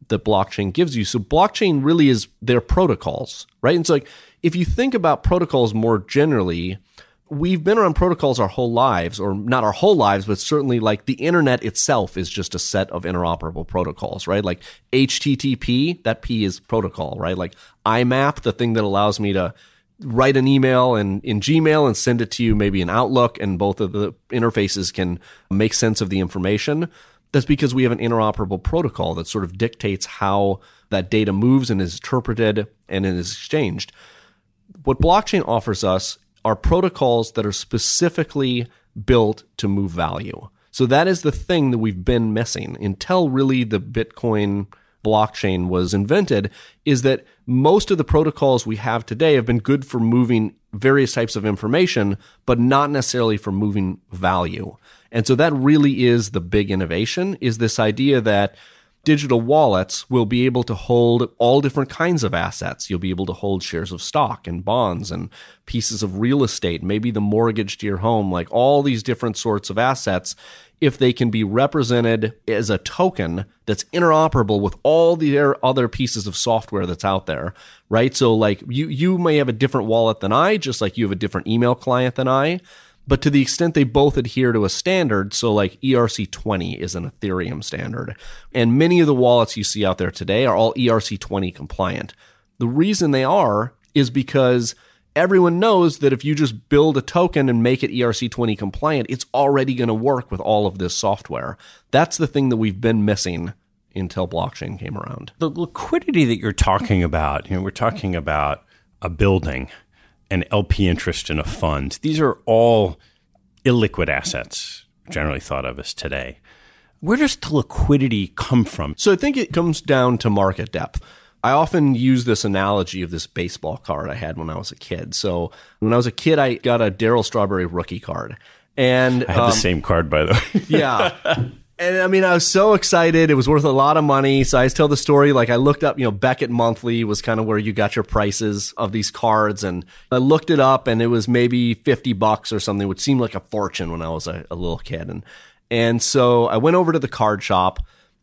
that blockchain gives you. So blockchain really is their protocols, right? And so like, if you think about protocols more generally, we've been around protocols our whole lives, or not our whole lives, but certainly like the internet itself is just a set of interoperable protocols, right? Like H T T P, that P is protocol, right? Like I MAP, the thing that allows me to write an email in, in Gmail and send it to you maybe in Outlook, and both of the interfaces can make sense of the information. That's because we have an interoperable protocol that sort of dictates how that data moves and is interpreted and is exchanged. What blockchain offers us are protocols that are specifically built to move value. So that is the thing that we've been missing until really the Bitcoin blockchain was invented, is that most of the protocols we have today have been good for moving various types of information, but not necessarily for moving value. And so that really is the big innovation, is this idea that digital wallets will be able to hold all different kinds of assets. You'll be able to hold shares of stock and bonds and pieces of real estate, maybe the mortgage to your home, like all these different sorts of assets, if they can be represented as a token that's interoperable with all the other pieces of software that's out there, right? So like you, you may have a different wallet than I, just like you have a different email client than I. But to the extent they both adhere to a standard, so like E R C twenty is an Ethereum standard, and many of the wallets you see out there today are all E R C twenty compliant. The reason they are is because everyone knows that if you just build a token and make it E R C twenty compliant, it's already going to work with all of this software. That's the thing that we've been missing until blockchain came around. The liquidity that you're talking about, you know, we're talking about a building, an L P interest in a fund. These are all illiquid assets, generally thought of as today. Where does the liquidity come from? So I think it comes down to market depth. I often use this analogy of this baseball card I had when I was a kid. So when I was a kid, I got a Darryl Strawberry rookie card. And I had um, the same card, by the way. Yeah. And I mean, I was so excited. It was worth a lot of money. So I just tell the story, like I looked up, you know, Beckett Monthly was kind of where you got your prices of these cards. And I looked it up and it was maybe fifty bucks or something, which seemed like a fortune when I was a, a little kid. And, and so I went over to the card shop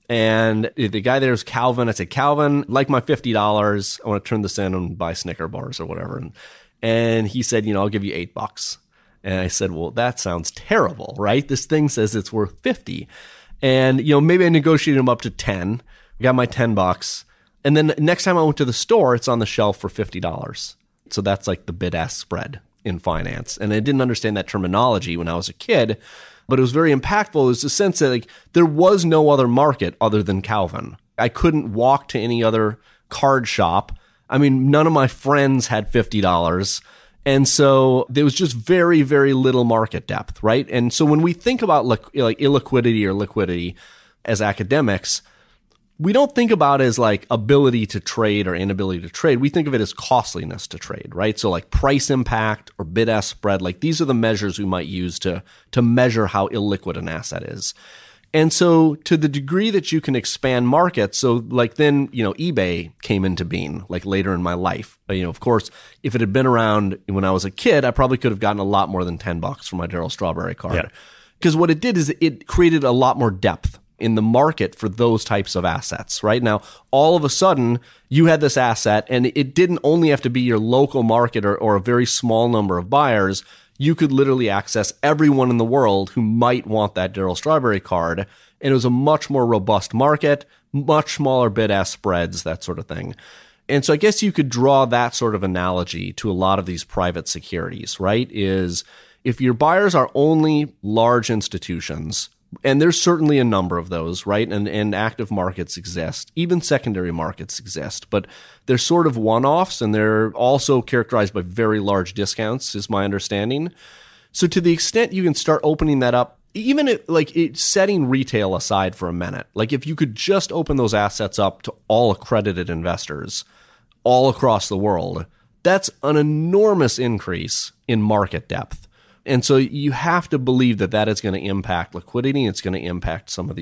and the guy there was Calvin. I said, Calvin, like my fifty dollars, I want to turn this in and buy Snicker bars or whatever. And, and he said, you know, I'll give you eight bucks. And I said, well, that sounds terrible, right? This thing says it's worth fifty. And, you know, maybe I negotiated them up to ten, got my ten bucks. And then next time I went to the store, it's on the shelf for fifty dollars. So that's like the bid-ask spread in finance. And I didn't understand that terminology when I was a kid, but it was very impactful. It was the sense that like there was no other market other than Calvin. I couldn't walk to any other card shop. I mean, none of my friends had fifty dollars. And so there was just very, very little market depth, right? And so when we think about like, like illiquidity or liquidity as academics, we don't think about it as like ability to trade or inability to trade. We think of it as costliness to trade, right? So like price impact or bid-ask spread, like these are the measures we might use to, to measure how illiquid an asset is. And so to the degree that you can expand markets, so like then, you know, eBay came into being like later in my life. You know, of course, if it had been around when I was a kid, I probably could have gotten a lot more than ten bucks for my Darryl Strawberry card. Because yeah. what it did is it created a lot more depth in the market for those types of assets, right? Now, all of a sudden, you had this asset and it didn't only have to be your local market or, or a very small number of buyers. You could literally access everyone in the world who might want that Darryl Strawberry card. And it was a much more robust market, much smaller bid-ask spreads, that sort of thing. And so I guess you could draw that sort of analogy to a lot of these private securities, right? Is if your buyers are only large institutions, and there's certainly a number of those, right? And and active markets exist. Even secondary markets exist, but they're sort of one-offs and they're also characterized by very large discounts, is my understanding. So to the extent you can start opening that up, even if, like it, setting retail aside for a minute, like if you could just open those assets up to all accredited investors all across the world, that's an enormous increase in market depth. And so you have to believe that that is going to impact liquidity. It's going to impact some of these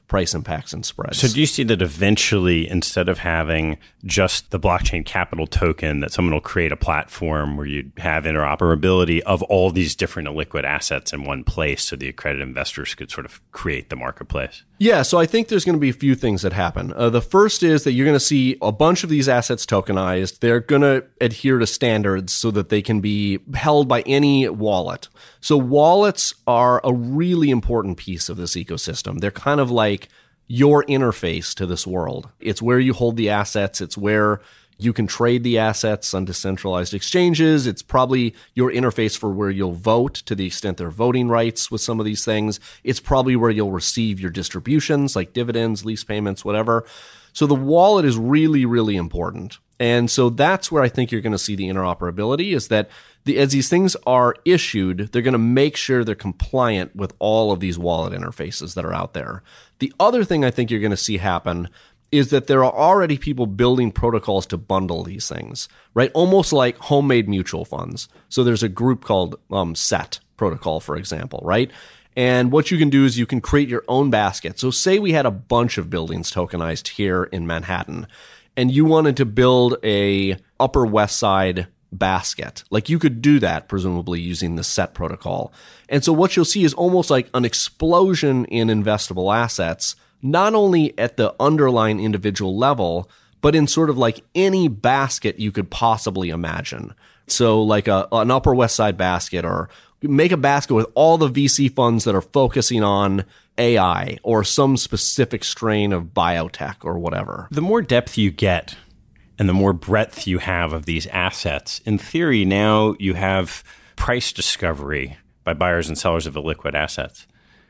price impacts and spreads. So do you see that eventually, instead of having just the blockchain capital token, that someone will create a platform where you have interoperability of all these different illiquid assets in one place so the accredited investors could sort of create the marketplace? Yeah, so I think there's going to be a few things that happen. Uh, the first is that you're going to see a bunch of these assets tokenized. They're going to adhere to standards so that they can be held by any wallet. So wallets are a really important piece of this ecosystem. They're kind of like your interface to this world. It's where you hold the assets. It's where you can trade the assets on decentralized exchanges. It's probably your interface for where you'll vote to the extent there are voting rights with some of these things. It's probably where you'll receive your distributions like dividends, lease payments, whatever. So the wallet is really, really important. And so that's where I think you're going to see the interoperability is that the, as these things are issued, they're going to make sure they're compliant with all of these wallet interfaces that are out there. The other thing I think you're going to see happen is that there are already people building protocols to bundle these things, right? Almost like homemade mutual funds. So there's a group called um, S E T protocol, for example, right? And what you can do is you can create your own basket. So say we had a bunch of buildings tokenized here in Manhattan, and you wanted to build a Upper West Side basket. Like you could do that, presumably using the S E T protocol. And so what you'll see is almost like an explosion in investable assets, not only at the underlying individual level, but in sort of like any basket you could possibly imagine. So like a, an Upper West Side basket, or make a basket with all the V C funds that are focusing on A I or some specific strain of biotech or whatever. The more depth you get and the more breadth you have of these assets, in theory, now you have price discovery by buyers and sellers of illiquid assets.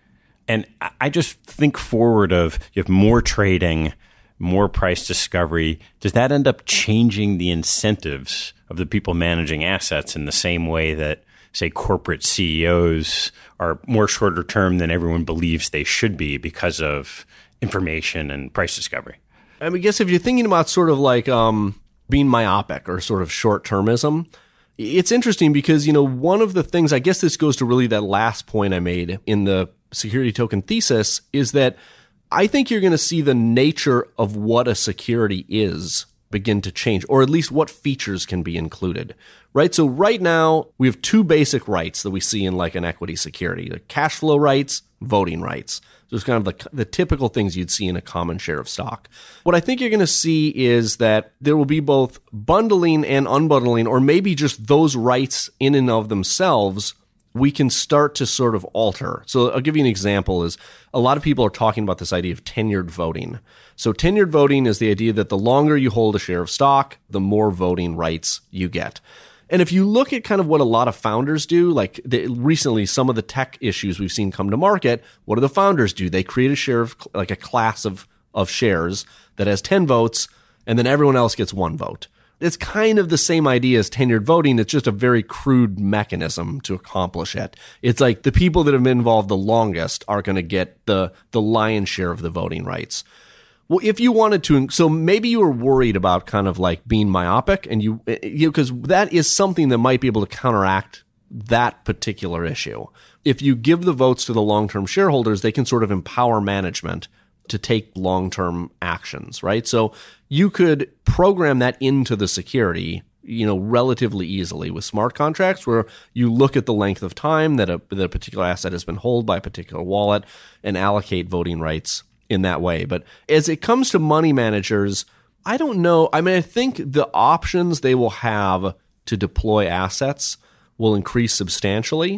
And I just think forward of you have more trading, more price discovery. Does that end up changing the incentives of the people managing assets in the same way that, say, corporate C E Os are more shorter term than everyone believes they should be because of information and price discovery? I mean, I guess if you're thinking about sort of like um, being myopic or sort of short-termism, it's interesting because, you know, one of the things, I guess this goes to really that last point I made in the security token thesis, is that I think you're going to see the nature of what a security is begin to change, or at least what features can be included, right? So right now, we have two basic rights that we see in like an equity security: the cash flow rights, voting rights. So it's kind of the, the typical things you'd see in a common share of stock. What I think you're going to see is that there will be both bundling and unbundling, or maybe just those rights in and of themselves we can start to sort of alter. So I'll give you an example. Is a lot of people are talking about this idea of tenured voting. So tenured voting is the idea that the longer you hold a share of stock, the more voting rights you get. And if you look at kind of what a lot of founders do, like the, recently some of the tech issues we've seen come to market, what do the founders do? They create a share of like a class of, of shares that has ten votes, and then everyone else gets one vote. It's kind of the same idea as tenured voting. It's just a very crude mechanism to accomplish it. It's like the people that have been involved the longest are going to get the, the lion's share of the voting rights. Well, if you wanted to, so maybe you were worried about kind of like being myopic, and you, you know, because that is something that might be able to counteract that particular issue. If you give the votes to the long-term shareholders, they can sort of empower management to take long-term actions, right? So you could program that into the security, you know, relatively easily with smart contracts, where you look at the length of time that a, that a particular asset has been held by a particular wallet and allocate voting rights in that way. But as it comes to money managers, I don't know. I mean, I think the options they will have to deploy assets will increase substantially.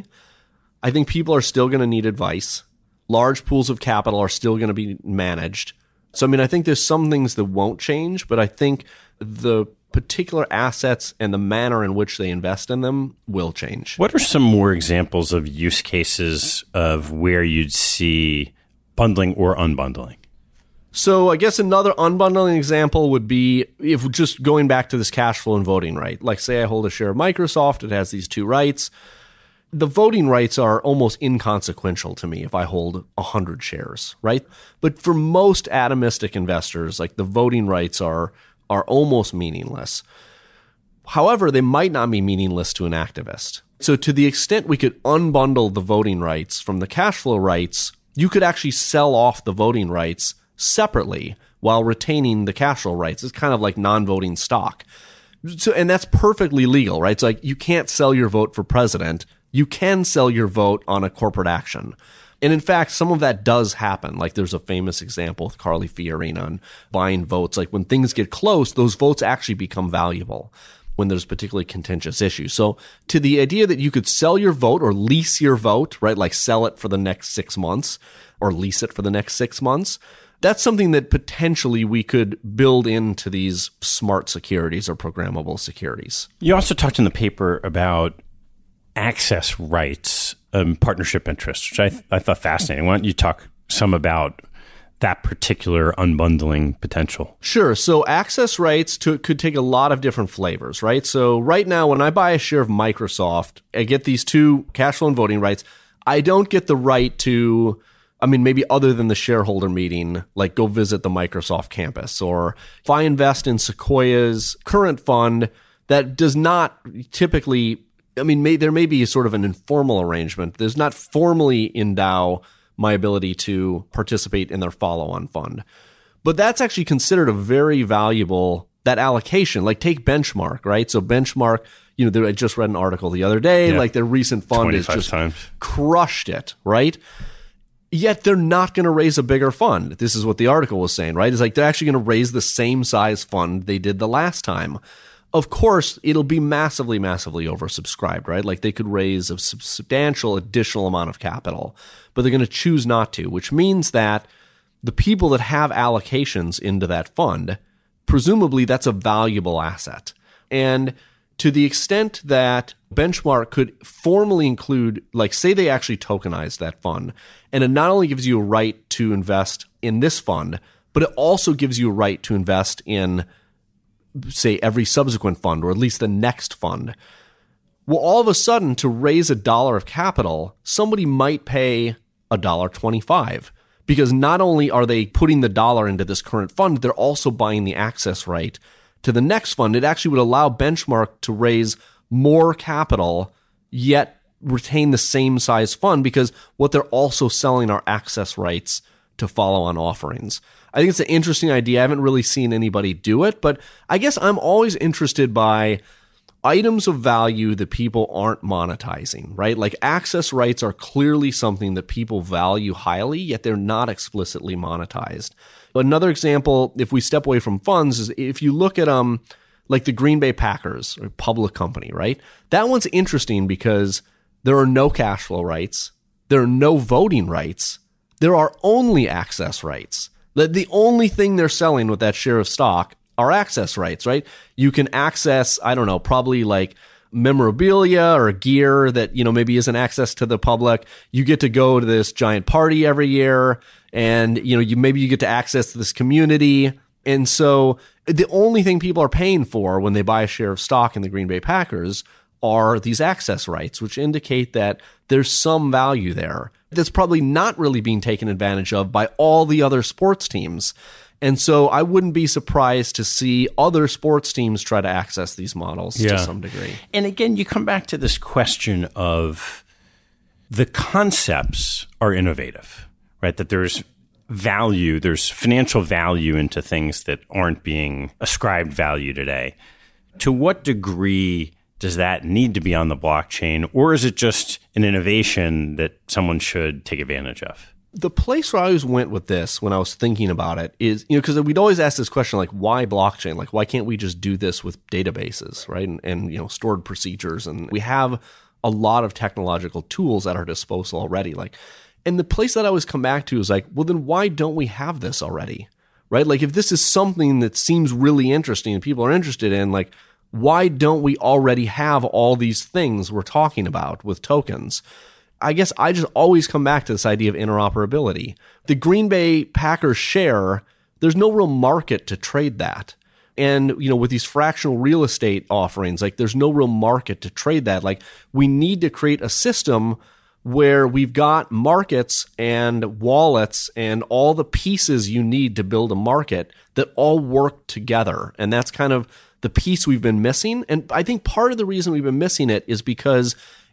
I think people are still going to need advice. Large pools of capital are still going to be managed. So, I mean, I think there's some things that won't change, but I think the particular assets and the manner in which they invest in them will change. What are some more examples of use cases of where you'd see bundling or unbundling? So I guess another unbundling example would be if just going back to this cash flow and voting right. Like say I hold a share of Microsoft, it has these two rights. The voting rights are almost inconsequential to me if I hold one hundred shares, right? But for most atomistic investors, like the voting rights are are almost meaningless. However, they might not be meaningless to an activist. So to the extent we could unbundle the voting rights from the cash flow rights, you could actually sell off the voting rights separately while retaining the cash flow rights. It's kind of like non-voting stock. So, and that's perfectly legal, right? It's like you can't sell your vote for president. You can sell your vote on a corporate action. And in fact, some of that does happen. Like there's a famous example with Carly Fiorina on buying votes. Like when things get close, those votes actually become valuable when there's particularly contentious issues. So to the idea that you could sell your vote or lease your vote, right? Like sell it for the next six months or lease it for the next six months. That's something that potentially we could build into these smart securities or programmable securities. You also talked in the paper about access rights, um, partnership interests, which I, th- I thought fascinating. Why don't you talk some about that particular unbundling potential? Sure. So access rights to, could take a lot of different flavors, right? So right now, when I buy a share of Microsoft, I get these two cash flow and voting rights. I don't get the right to, I mean, maybe other than the shareholder meeting, like go visit the Microsoft campus. Or if I invest in Sequoia's current fund, that does not typically, I mean, may, there may be sort of an informal arrangement. Does not formally endow my ability to participate in their follow-on fund. But that's actually considered a very valuable, that allocation. Like take Benchmark, right? So Benchmark, you know, I just read an article the other day, yeah. like their recent fund has just times. crushed it, right? Yet they're not going to raise a bigger fund. This is what the article was saying, right? It's like they're actually going to raise the same size fund they did the last time. Of course, it'll be massively, massively oversubscribed, right? Like they could raise a substantial additional amount of capital, but they're going to choose not to, which means that the people that have allocations into that fund, presumably that's a valuable asset. And to the extent that Benchmark could formally include, like say they actually tokenize that fund, and it not only gives you a right to invest in this fund, but it also gives you a right to invest in, say, every subsequent fund, or at least the next fund. Well, all of a sudden, to raise a dollar of capital, somebody might pay a dollar twenty-five, because not only are they putting the dollar into this current fund, they're also buying the access right to the next fund. It actually would allow Benchmark to raise more capital, yet retain the same size fund, because what they're also selling are access rights to follow-on offerings. I think it's an interesting idea. I haven't really seen anybody do it, but I guess I'm always interested by items of value that people aren't monetizing, right? Like access rights are clearly something that people value highly, yet they're not explicitly monetized. Another example, if we step away from funds, is if you look at um like the Green Bay Packers, a public company, right? That one's interesting because there are no cash flow rights. There are no voting rights. There are only access rights. The, the only thing they're selling with that share of stock are access rights, right? You can access, I don't know, probably like memorabilia or gear that, you know, maybe isn't access to the public. You get to go to this giant party every year, and, you know, you maybe you get to access this community. And so the only thing people are paying for when they buy a share of stock in the Green Bay Packers are these access rights, which indicate that there's some value there that's probably not really being taken advantage of by all the other sports teams. And so I wouldn't be surprised to see other sports teams try to access these models yeah. to some degree. And again, you come back to this question of the concepts are innovative, right? That there's value, there's financial value into things that aren't being ascribed value today. To what degree does that need to be on the blockchain, or is it just an innovation that someone should take advantage of? The place where I always went with this when I was thinking about it is, you know, because we'd always ask this question, like, why blockchain? Like, why can't we just do this with databases, right? And, and, you know, stored procedures. And we have a lot of technological tools at our disposal already. Like, and the place that I always come back to is like, well, then why don't we have this already, right? Like, if this is something that seems really interesting and people are interested in, like, why don't we already have all these things we're talking about with tokens? I guess I just always come back to this idea of interoperability. The Green Bay Packers share, there's no real market to trade that. And, you know, with these fractional real estate offerings, like there's no real market to trade that. Like we need to create a system where we've got markets and wallets and all the pieces you need to build a market that all work together. And that's kind of the piece we've been missing. And I think part of the reason we've been missing it is because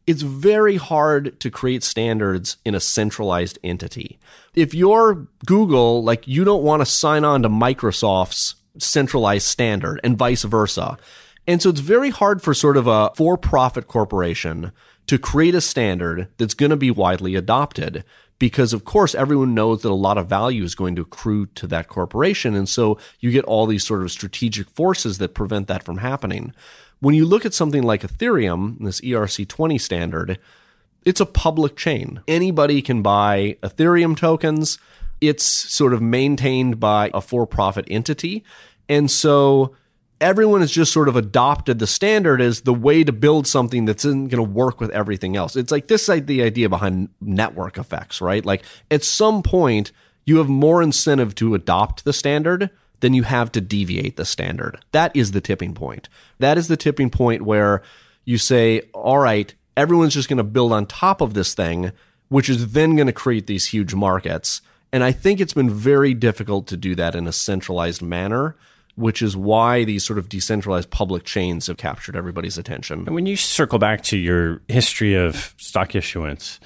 it's very hard to create standards in a centralized entity. If you're Google, like you don't want to sign on to Microsoft's centralized standard and vice versa. And so it's very hard for sort of a for-profit corporation to create a standard that's going to be widely adopted because, of course, everyone knows that a lot of value is going to accrue to that corporation. And so you get all these sort of strategic forces that prevent that from happening. When you look at something like Ethereum, this E R C twenty standard, it's a public chain. Anybody can buy Ethereum tokens. It's sort of maintained by a for-profit entity. And so everyone has just sort of adopted the standard as the way to build something that's going to work with everything else. It's like this is like the idea behind network effects, right? Like at some point, you have more incentive to adopt the standard than you have to deviate the standard. That is the tipping point. That is the tipping point where you say, all right, everyone's just going to build on top of this thing, which is then going to create these huge markets. And I think it's been very difficult to do that in a centralized manner, which is why these sort of decentralized public chains have captured everybody's attention. And when you circle back to your history of stock issuance,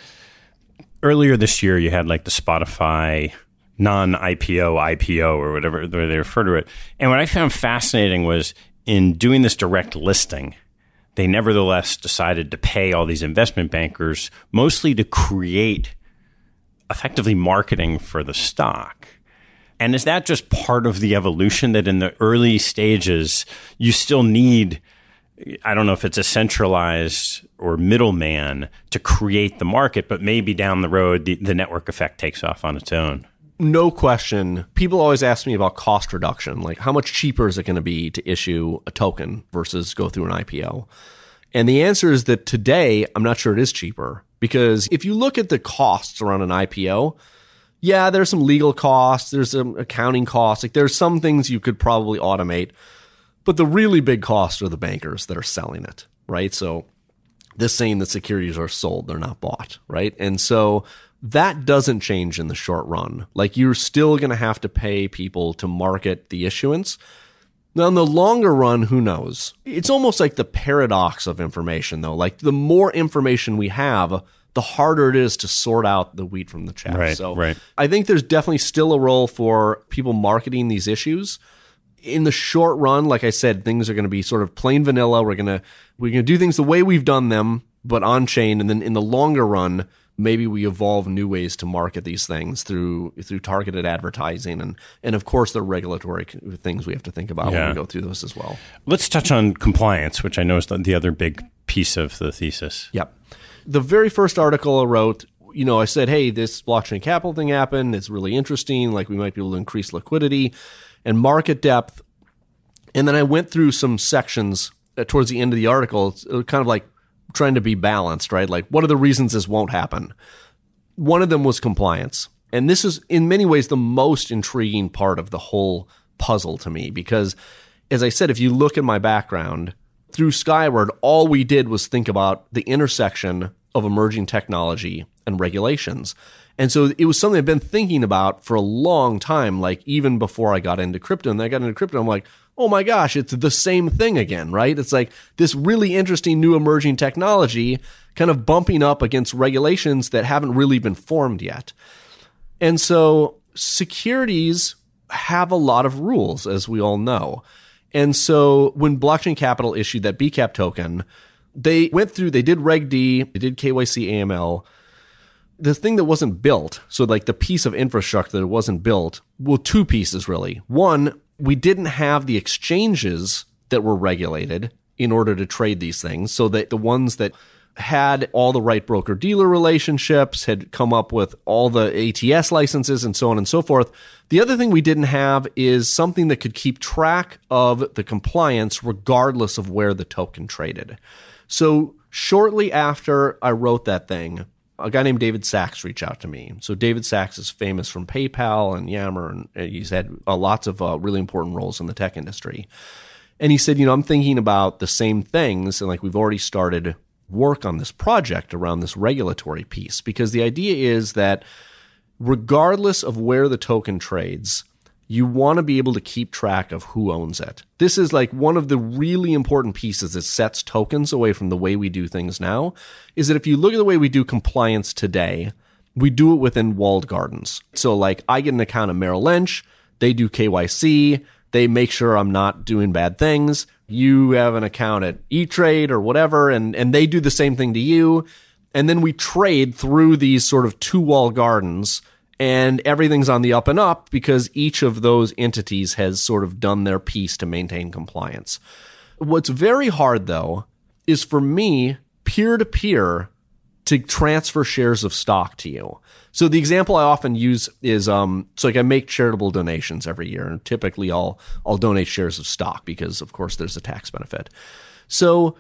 earlier this year you had like the Spotify non-I P O I P O or whatever the way they refer to it. And what I found fascinating was in doing this direct listing, they nevertheless decided to pay all these investment bankers mostly to create effectively marketing for the stock. And is that just part of the evolution that in the early stages, you still need, I don't know if it's a centralized or middleman to create the market, but maybe down the road, the, the network effect takes off on its own? No question. People always ask me about cost reduction, like how much cheaper is it going to be to issue a token versus go through an I P O? And the answer is that today, I'm not sure it is cheaper, because if you look at the costs around an I P O, yeah, there's some legal costs, there's some accounting costs, like there's some things you could probably automate, but the really big costs are the bankers that are selling it, right? So this saying that securities are sold, they're not bought, right? And so that doesn't change in the short run. Like you're still going to have to pay people to market the issuance. Now, in the longer run, who knows? It's almost like the paradox of information, though. Like the more information we have, the harder it is to sort out the wheat from the chaff. Right, so right. I think there's definitely still a role for people marketing these issues. In the short run, like I said, things are going to be sort of plain vanilla. We're going to we're going to do things the way we've done them, but on chain. And then in the longer run, maybe we evolve new ways to market these things through through targeted advertising. And, and of course, the regulatory things we have to think about yeah. when we go through this as well. Let's touch on compliance, which I know is the other big piece of the thesis. Yep. The very first article I wrote, you know, I said, hey, this blockchain capital thing happened. It's really interesting. Like we might be able to increase liquidity and market depth. And then I went through some sections towards the end of the article. It's kind of like trying to be balanced, right? Like, what are the reasons this won't happen? One of them was compliance. And this is, in many ways, the most intriguing part of the whole puzzle to me. Because, as I said, if you look at my background, through Skyward, all we did was think about the intersection of emerging technology and regulations. And so it was something I've been thinking about for a long time, like even before I got into crypto. And then I got into crypto, I'm like, oh my gosh, it's the same thing again, right? It's like this really interesting new emerging technology kind of bumping up against regulations that haven't really been formed yet. And so securities have a lot of rules, as we all know. And so when Blockchain Capital issued that B CAP token, they went through, they did Reg D, they did K Y C A M L. The thing that wasn't built, so like the piece of infrastructure that wasn't built, well, two pieces really. One, we didn't have the exchanges that were regulated in order to trade these things. So that the ones that had all the right broker-dealer relationships, had come up with all the A T S licenses and so on and so forth. The other thing we didn't have is something that could keep track of the compliance regardless of where the token traded. So shortly after I wrote that thing, a guy named David Sachs reached out to me. So David Sachs is famous from PayPal and Yammer, and he's had uh, lots of uh, really important roles in the tech industry. And he said, you know, I'm thinking about the same things, and like we've already started work on this project around this regulatory piece, because the idea is that regardless of where the token trades, you want to be able to keep track of who owns it. This is like one of the really important pieces that sets tokens away from the way we do things now, is that if you look at the way we do compliance today, we do it within walled gardens. So like I get an account at Merrill Lynch, they do K Y C, they make sure I'm not doing bad things. You have an account at E-Trade or whatever, and, and they do the same thing to you. And then we trade through these sort of two wall gardens, and everything's on the up and up because each of those entities has sort of done their piece to maintain compliance. What's very hard, though, is for me, peer-to-peer, to transfer shares of stock to you. So the example I often use is, um, so like I make charitable donations every year, and typically I'll I'll donate shares of stock because, of course, there's a tax benefit. So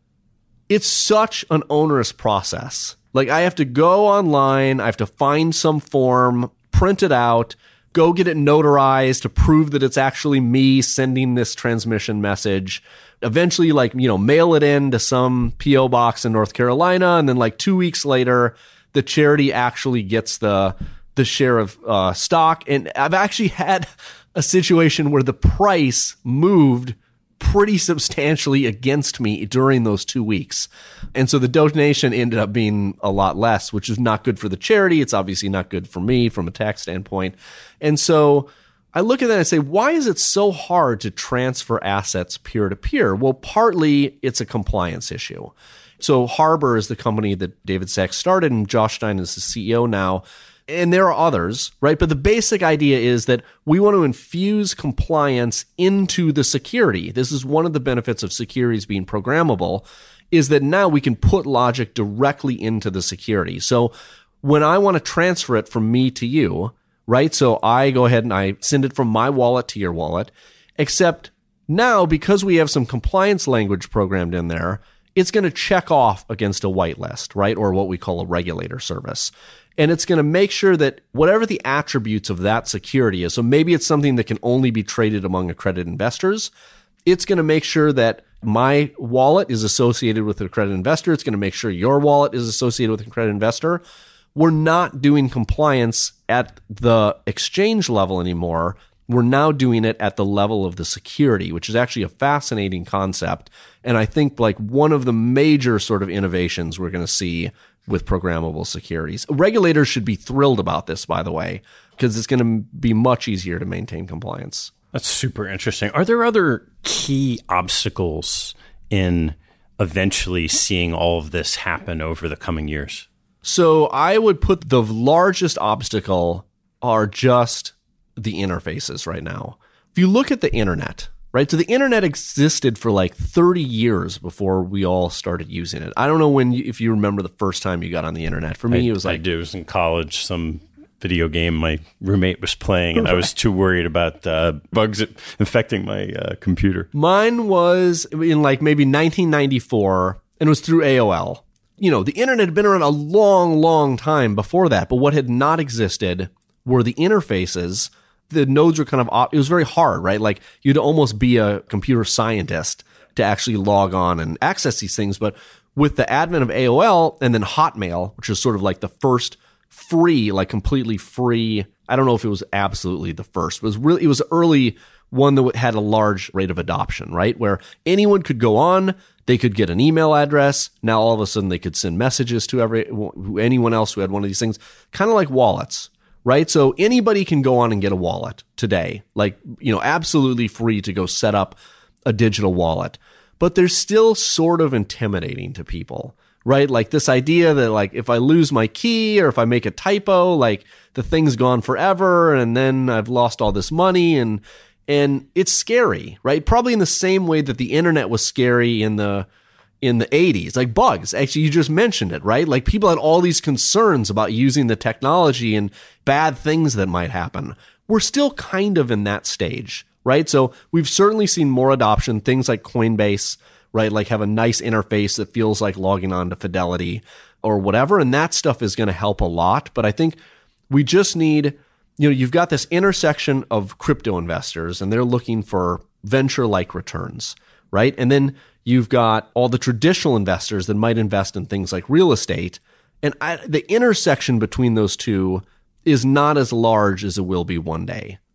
it's such an onerous process. Like I have to go online, I have to find some form, print it out, go get it notarized to prove that it's actually me sending this transmission message. Eventually, like, you know, mail it in to some P O box in North Carolina, and then like two weeks later, the charity actually gets the the share of uh, stock. And I've actually had a situation where the price moved pretty substantially against me during those two weeks. And so the donation ended up being a lot less, which is not good for the charity. It's obviously not good for me from a tax standpoint. And so I look at that and I say, why is it so hard to transfer assets peer-to-peer? Well, partly it's a compliance issue. So Harbor is the company that David Sachs started, and Josh Stein is the C E O now. And there are others, right? But the basic idea is that we want to infuse compliance into the security. This is one of the benefits of securities being programmable, is that now we can put logic directly into the security. So when I want to transfer it from me to you, right? So I go ahead and I send it from my wallet to your wallet, except now because we have some compliance language programmed in there, it's going to check off against a whitelist, right? Or what we call a regulator service. And it's going to make sure that whatever the attributes of that security is, so maybe it's something that can only be traded among accredited investors, it's going to make sure that my wallet is associated with an accredited investor. It's going to make sure your wallet is associated with an accredited investor. We're not doing compliance at the exchange level anymore. We're now doing it at the level of the security, which is actually a fascinating concept. And I think like one of the major sort of innovations we're going to see with programmable securities. Regulators should be thrilled about this, by the way, because it's going to be much easier to maintain compliance. That's super interesting. Are there other key obstacles in eventually seeing all of this happen over the coming years? So I would put the largest obstacle are just the interfaces right now. If you look at the internet, right? So the internet existed for like thirty years before we all started using it. I don't know when, you, if you remember the first time you got on the internet. For me, I, it was like... I do. It was in college, some video game my roommate was playing, and I was too worried about uh, bugs infecting my uh, computer. Mine was in like maybe nineteen ninety-four, and it was through A O L. You know, the internet had been around a long, long time before that, but what had not existed were the interfaces. The nodes were kind of, it was very hard, right? Like you'd almost be a computer scientist to actually log on and access these things. But with the advent of A O L and then Hotmail, which is sort of like the first free, like completely free, I don't know if it was absolutely the first, but it was really, it was early one that had a large rate of adoption, right? Where anyone could go on, they could get an email address. Now all of a sudden they could send messages to every anyone else who had one of these things, kind of like wallets. Right? So anybody can go on and get a wallet today, like, you know, absolutely free to go set up a digital wallet. But they're still sort of intimidating to people, right? Like this idea that like, if I lose my key or if I make a typo, like the thing's gone forever and then I've lost all this money, and, and it's scary, right? Probably in the same way that the internet was scary in the, in the eighties, like bugs. Actually, you just mentioned it, right? Like people had all these concerns about using the technology and bad things that might happen. We're still kind of in that stage, right? So we've certainly seen more adoption. Things like Coinbase, right? Like have a nice interface that feels like logging on to Fidelity or whatever. And that stuff is going to help a lot. But I think we just need, you know, you've got this intersection of crypto investors and they're looking for venture-like returns, right? And then you've got all the traditional investors that might invest in things like real estate. And I, the intersection between those two is not as large as it will be one day,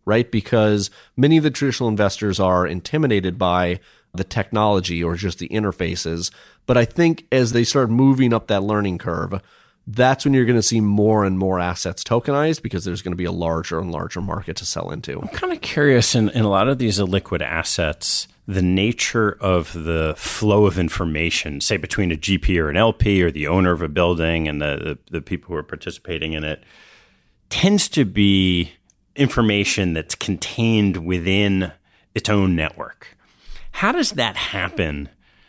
right? Because many of the traditional investors are intimidated by the technology or just the interfaces. But I think as they start moving up that learning curve, that's when you're going to see more and more assets tokenized because there's going to be a larger and larger market to sell into. I'm kind of curious in, in a lot of these illiquid assets, the nature of the flow of information, say between a G P or an L P or the owner of a building and the, the, the people who are participating in it, tends to be information that's contained within its own network. How does that happen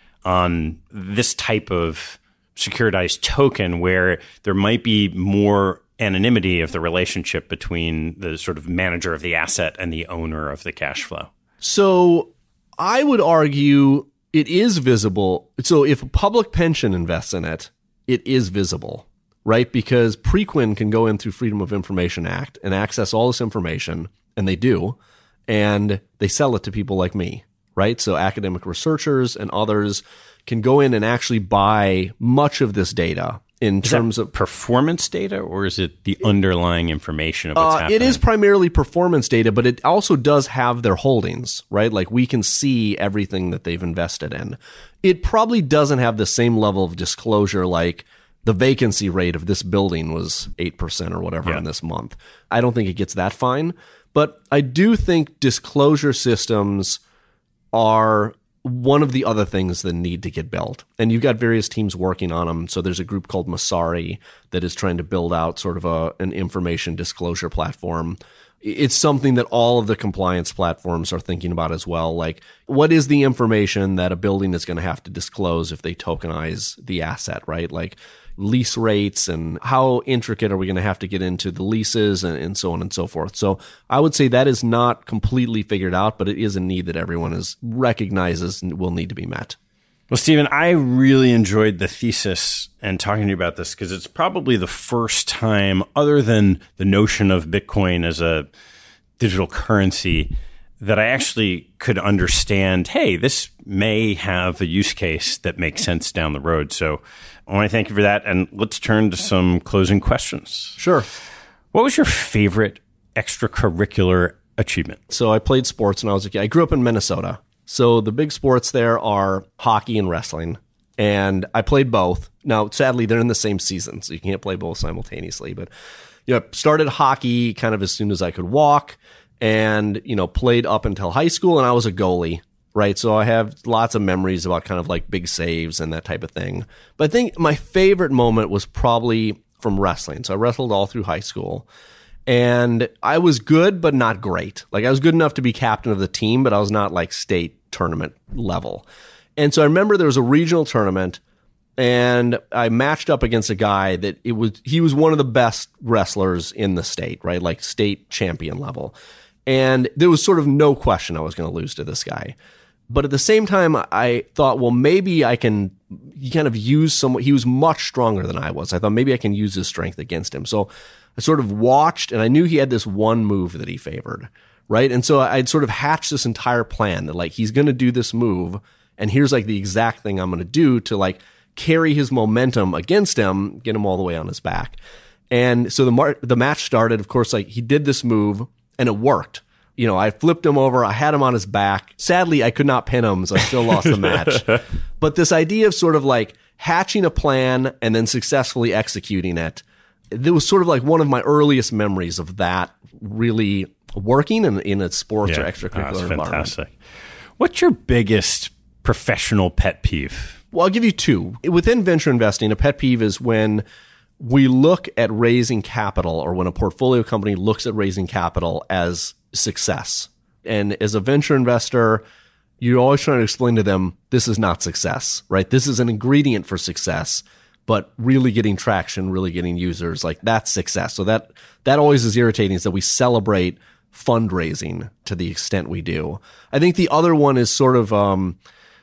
on this type of securitized token where there might be more anonymity of the relationship between the sort of manager of the asset and the owner of the cash flow? So I would argue it is visible. So if a public pension invests in it, it is visible, right? Because Preqin can go in through Freedom of Information Act and access all this information, and they do, and they sell it to people like me, right? So academic researchers and others can go in and actually buy much of this data in is terms that of performance data, or is it the underlying information of what's uh, happening? It is primarily performance data, but it also does have their holdings, right? Like we can see everything that they've invested in. It probably doesn't have the same level of disclosure like the vacancy rate of this building was eight percent or whatever yeah. in this month. I don't think it gets that fine, but I do think disclosure systems are one of the other things that need to get built. And you've got various teams working on them. So there's a group called Masari that is trying to build out sort of a an information disclosure platform. It's something that all of the compliance platforms are thinking about as well. Like, what is the information that a building is going to have to disclose if they tokenize the asset, right? Like lease rates and how intricate are we going to have to get into the leases and, and so on and so forth. So I would say that is not completely figured out, but it is a need that everyone is recognizes and will need to be met. Well, Stephen, I really enjoyed the thesis and talking to you about this because it's probably the first time, other than the notion of Bitcoin as a digital currency, that I actually could understand, hey, this may have a use case that makes sense down the road. So I want to thank you for that. And let's turn to some closing questions. Sure. What was your favorite extracurricular achievement? So I played sports when I was a kid. I grew up in Minnesota. So the big sports there are hockey and wrestling. And I played both. Now, sadly, they're in the same season, so you can't play both simultaneously. But you know, started hockey kind of as soon as I could walk and, you know, played up until high school, and I was a goalie, right? So I have lots of memories about kind of like big saves and that type of thing. But I think my favorite moment was probably from wrestling. So I wrestled all through high school. And I was good, but not great. Like I was good enough to be captain of the team, but I was not like state tournament level. And so I remember there was a regional tournament and I matched up against a guy that it was, he was one of the best wrestlers in the state, right? Like state champion level. And there was sort of no question I was going to lose to this guy. But at the same time, I thought, well, maybe I can kind of use some, he was much stronger than I was. I thought maybe I can use his strength against him. So I sort of watched and I knew he had this one move that he favored, right? And so I'd sort of hatched this entire plan that like, he's going to do this move. And here's like the exact thing I'm going to do to like carry his momentum against him, get him all the way on his back. And so the mar- the match started, of course, like he did this move and it worked. You know, I flipped him over. I had him on his back. Sadly, I could not pin him, so I still lost the match. But this idea of sort of like hatching a plan and then successfully executing it, it was sort of like one of my earliest memories of that really working in, in a sports yeah. or extracurricular oh, that's environment. Fantastic. What's your biggest professional pet peeve? Well, I'll give you two. Within venture investing, a pet peeve is when we look at raising capital or when a portfolio company looks at raising capital as success. And as a venture investor, you're always trying to explain to them, this is not success, right? This is an ingredient for success, but really getting traction, really getting users, like that's success. So that, that always is irritating, is that we celebrate fundraising to the extent we do. I think the other one is sort of um,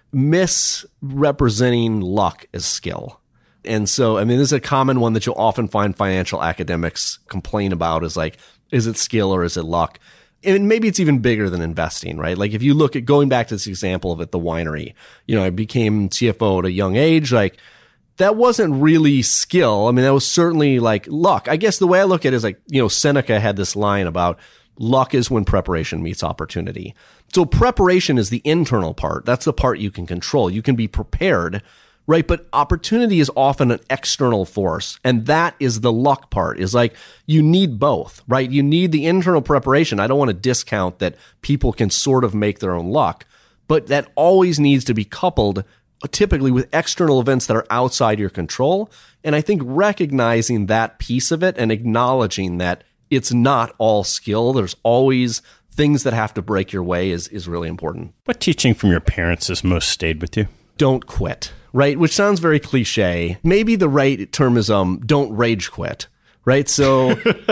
misrepresenting luck as skill. And so, I mean, this is a common one that you'll often find financial academics complain about is like, is it skill or is it luck? And maybe it's even bigger than investing, right? Like if you look at going back to this example of it, the winery, you know, I became C F O at a young age. Like that wasn't really skill. I mean, that was certainly like luck. I guess the way I look at it is like, you know, Seneca had this line about Luck is when preparation meets opportunity. So preparation is the internal part. That's the part you can control. You can be prepared, right? But opportunity is often an external force. And that is the luck part, is like you need both, right? You need the internal preparation. I don't want to discount that people can sort of make their own luck, but that always needs to be coupled typically with external events that are outside your control. And I think recognizing that piece of it and acknowledging that it's not all skill, there's always things that have to break your way is, is really important. What teaching from your parents has most stayed with you? Don't quit, right? Which sounds very cliche. Maybe the right term is um, don't rage quit, right? So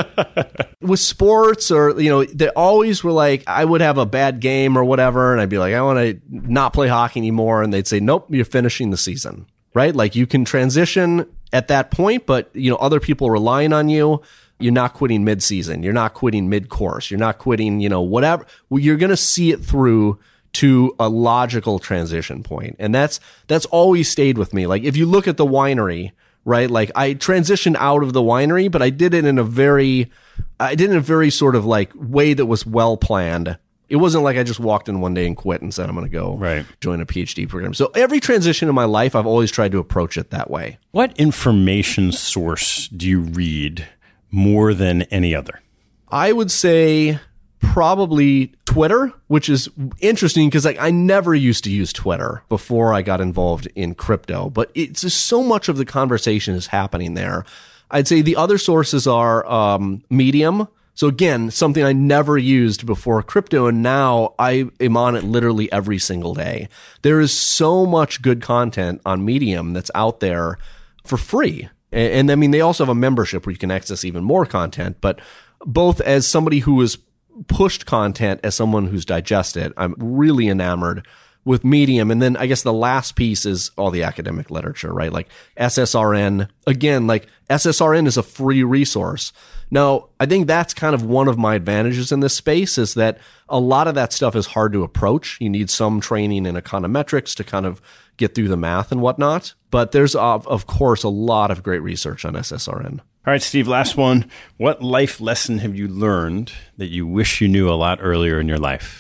with sports or, you know, they always were like, I would have a bad game or whatever, and I'd be like, I want to not play hockey anymore. And they'd say, nope, you're finishing the season, right? Like you can transition at that point, but, you know, other people are relying on you. You're not quitting mid-season. You're not quitting mid-course. You're not quitting, you know, whatever. Well, you're going to see it through to a logical transition point. And that's, that's always stayed with me. Like if you look at the winery, right? Like I transitioned out of the winery, but I did it in a very, I did it in a very sort of like way that was well planned. It wasn't like I just walked in one day and quit and said, I'm going to go right. join a PhD program. So every transition in my life, I've always tried to approach it that way. What information source do you read more than any other? I would say probably Twitter, which is interesting because like I never used to use Twitter before I got involved in crypto, but it's just so much of the conversation is happening there. I'd say the other sources are um, Medium. So again, something I never used before crypto, and now I am on it literally every single day. There is so much good content on Medium that's out there for free. And, and I mean, they also have a membership where you can access even more content, but both as somebody who has pushed content as someone who's digested, I'm really enamored with Medium. And then I guess the last piece is all the academic literature, right? Like S S R N. Again, like S S R N is a free resource. Now, I think that's kind of one of my advantages in this space is that a lot of that stuff is hard to approach. You need some training in econometrics to kind of get through the math and whatnot. But there's, of, of course, a lot of great research on S S R N. All right, Steve, last one. What life lesson have you learned that you wish you knew a lot earlier in your life?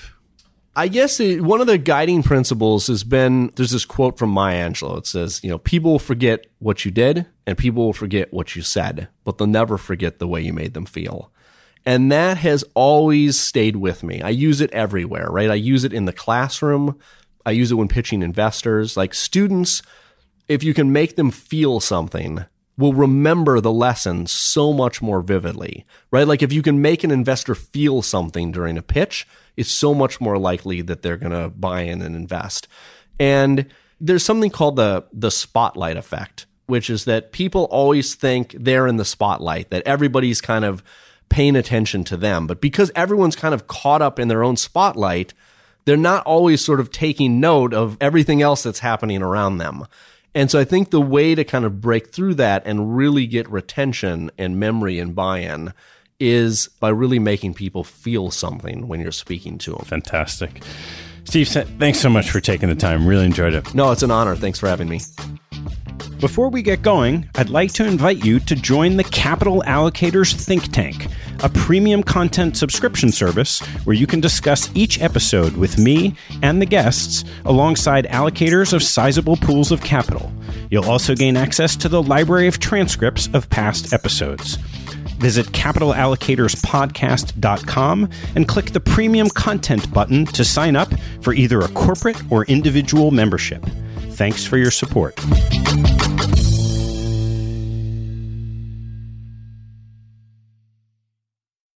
I guess it, one of the guiding principles has been, there's this quote from Maya Angelou. It says, you know, people will forget what you did and people will forget what you said, but they'll never forget the way you made them feel. And that has always stayed with me. I use it everywhere, right? I use it in the classroom. I use it when pitching investors. Like students, if you can make them feel something, will remember the lesson so much more vividly, right? Like if you can make an investor feel something during a pitch, it's so much more likely that they're going to buy in and invest. And there's something called the the spotlight effect, which is that people always think they're in the spotlight, that everybody's kind of paying attention to them. But because everyone's kind of caught up in their own spotlight, they're not always sort of taking note of everything else that's happening around them. And so I think the way to kind of break through that and really get retention and memory and buy-in is by really making people feel something when you're speaking to them. Fantastic. Steve, thanks so much for taking the time. Really enjoyed it. No, it's an honor. Thanks for having me. Before we get going, I'd like to invite you to join the Capital Allocators Think Tank, a premium content subscription service where you can discuss each episode with me and the guests alongside allocators of sizable pools of capital. You'll also gain access to the library of transcripts of past episodes. Visit capital allocators podcast dot com and click the premium content button to sign up for either a corporate or individual membership. Thanks for your support.